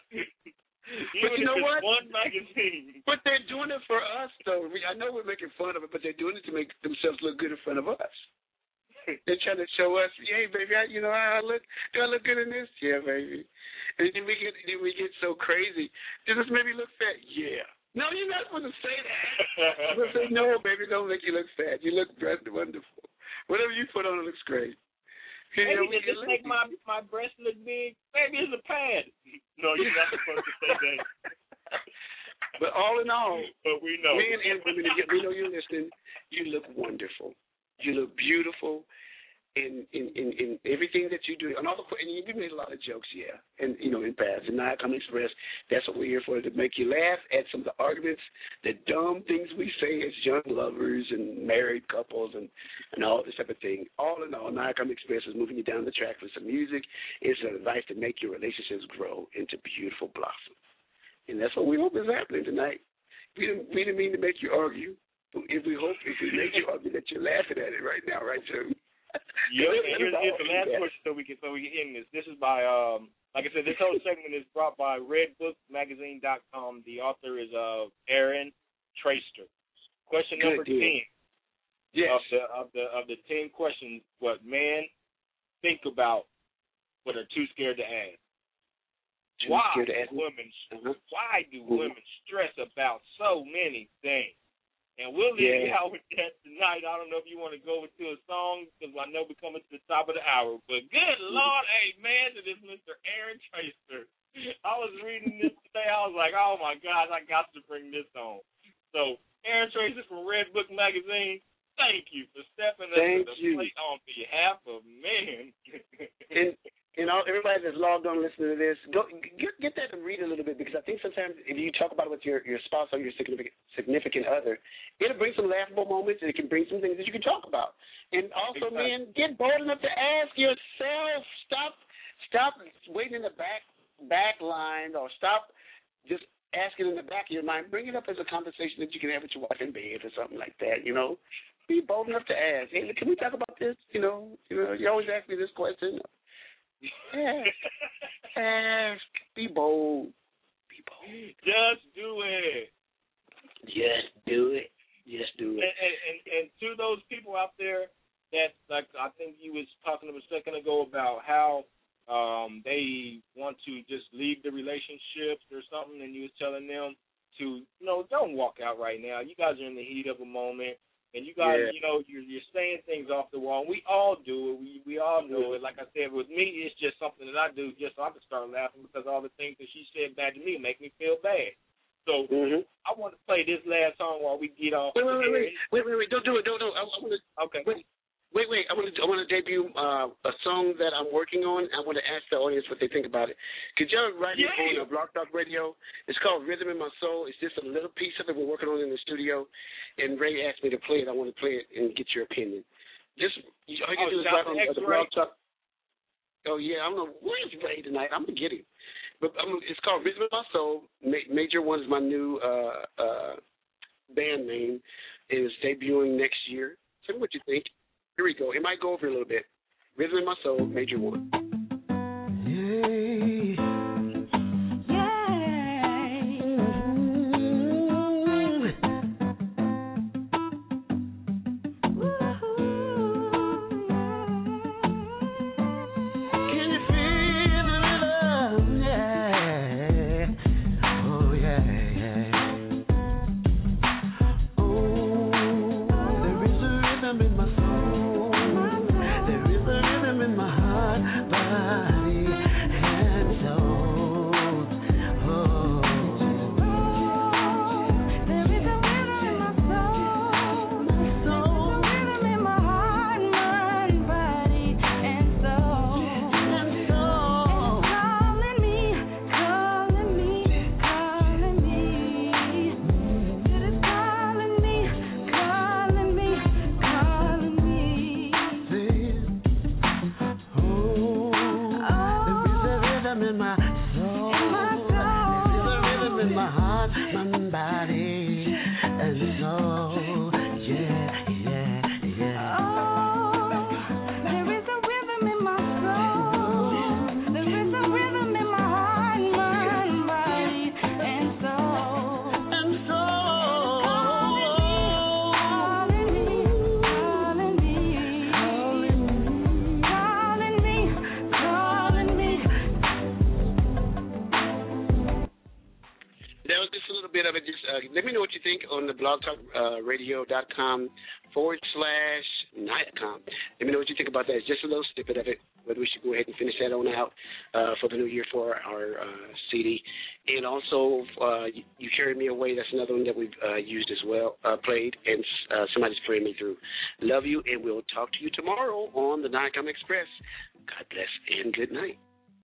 C: Even
B: but you know
C: if it's
B: what?
C: One magazine.
B: But they're doing it for us, though. I know we're making fun of it, but they're doing it to make themselves look good in front of us. They're trying to show us, hey, baby, I, you know how I look? Do I look good in this? Yeah, baby. And then we get then we get so crazy. Does this make me look fat? Yeah. No, you're not supposed to say that. You're supposed to say, no, baby, don't make you look fat. You look wonderful. Whatever you put on looks great.
C: Maybe you know, does this make my, my breast look big? Maybe it's a pad. No, you're not supposed to say that.
B: But all in all,
C: but we know.
B: Men and women, we know you're listening, you look wonderful. You look beautiful in in, in, in everything that you do. And, all the, and you made a lot of jokes, yeah, and you know, in past. And now I come express, that's what we're here for, to make you laugh at some of the arguments, the dumb things we say as young lovers and married couples and, and all this type of thing. All in all, now I come express is moving you down the track with some music. It's an advice to make your relationships grow into beautiful blossoms. And that's what we hope is happening tonight. We didn't, we didn't mean to make you argue. But if we hope, if we make you argue, that you're laughing at it right now, right, Joe?
C: Yeah, and here's, here's the last question so we can so we can end this. This is by um like I said, this whole segment is brought by red book magazine dot com. The author is uh Aaron Traister. Question
B: Good
C: number
B: deal.
C: ten.
B: Yes.
C: Of the of the of the ten questions what men think about but are too scared to ask.
B: Too
C: why
B: scared to ask.
C: do women
B: uh-huh.
C: why do
B: mm-hmm.
C: women stress about so many things? And we'll leave
B: yeah.
C: you out with that tonight. I don't know if you want to go into a song because I know we're coming to the top of the hour. But good Lord, amen to this Mister Aaron Traister. I was reading this today. I was like, oh, my gosh, I got to bring this on. So, Aaron Traister from Red Book Magazine, thank you for stepping up to the
B: you.
C: plate on behalf of men.
B: and and all, everybody that's logged on listening to this, go get, get that and read a little bit, because I think sometimes if you talk about it with your, your spouse or your significant, significant other, it'll bring some laughable moments, and it can bring some things that you can talk about. And also,
C: exactly.
B: man, get bold enough to ask yourself. Stop stop waiting in the back back line, or stop just asking in the back of your mind. Bring it up as a conversation that you can have with your wife in bed or something like that, you know. Be bold enough to ask. Hey, can we talk about this? You know, you know, you always ask me this question. Ask. Ask. Be bold. Be bold.
C: Just do it.
B: Just do it. Just do it.
C: And, and, and, and to those people out there that, like I think you was talking about how um, they want to just leave the relationships or something, and you was telling them to, you know, don't walk out right now. You guys are in the heat of a moment, and you guys,
B: yeah.
C: you know, you're, you're saying things off the wall. We all do it. We we all know it. Like I said, with me, it's just something that I do just so I can start laughing because all the things that she said bad to me make me feel bad. So
B: mm-hmm.
C: I want to play this last song while we get off.
B: Wait, wait, wait, wait, wait, wait, wait! Don't do it, don't do it. I, I want to.
C: Okay.
B: Wait, wait, wait! I want to. I want to debut uh, a song that I'm working on. I want to ask the audience what they think about it. Could y'all write
C: yeah.
B: it on Blog Talk Radio? It's called Rhythm in My Soul. It's just a little piece of it we're working on in the studio, and Ray asked me to play it. I want to play it and get your opinion. Just all you can
C: oh,
B: do is write on uh, the Blog Talk. Oh yeah, I don't know where's Ray tonight. I'm gonna get him. But um, it's called Rhythm in My Soul. Ma- Major One is my new uh, uh, band name. It is debuting next year. Tell me what you think. Here we go. It might go over a little bit. Rhythm in My Soul, Major One.
J: Yeah.
B: Let me know what you think on the blogtalkradio.com forward slash Niacom. Let me know what you think about that. It's just a little snippet of it, whether we should go ahead and finish that on out uh, for the new year for our uh, C D. And also, uh, you, you Carry Me Away. That's another one that we've uh, used as well, uh, played, and uh, somebody's praying me through. Love you, and we'll talk to you tomorrow on the Niacom Express. God bless, and good night.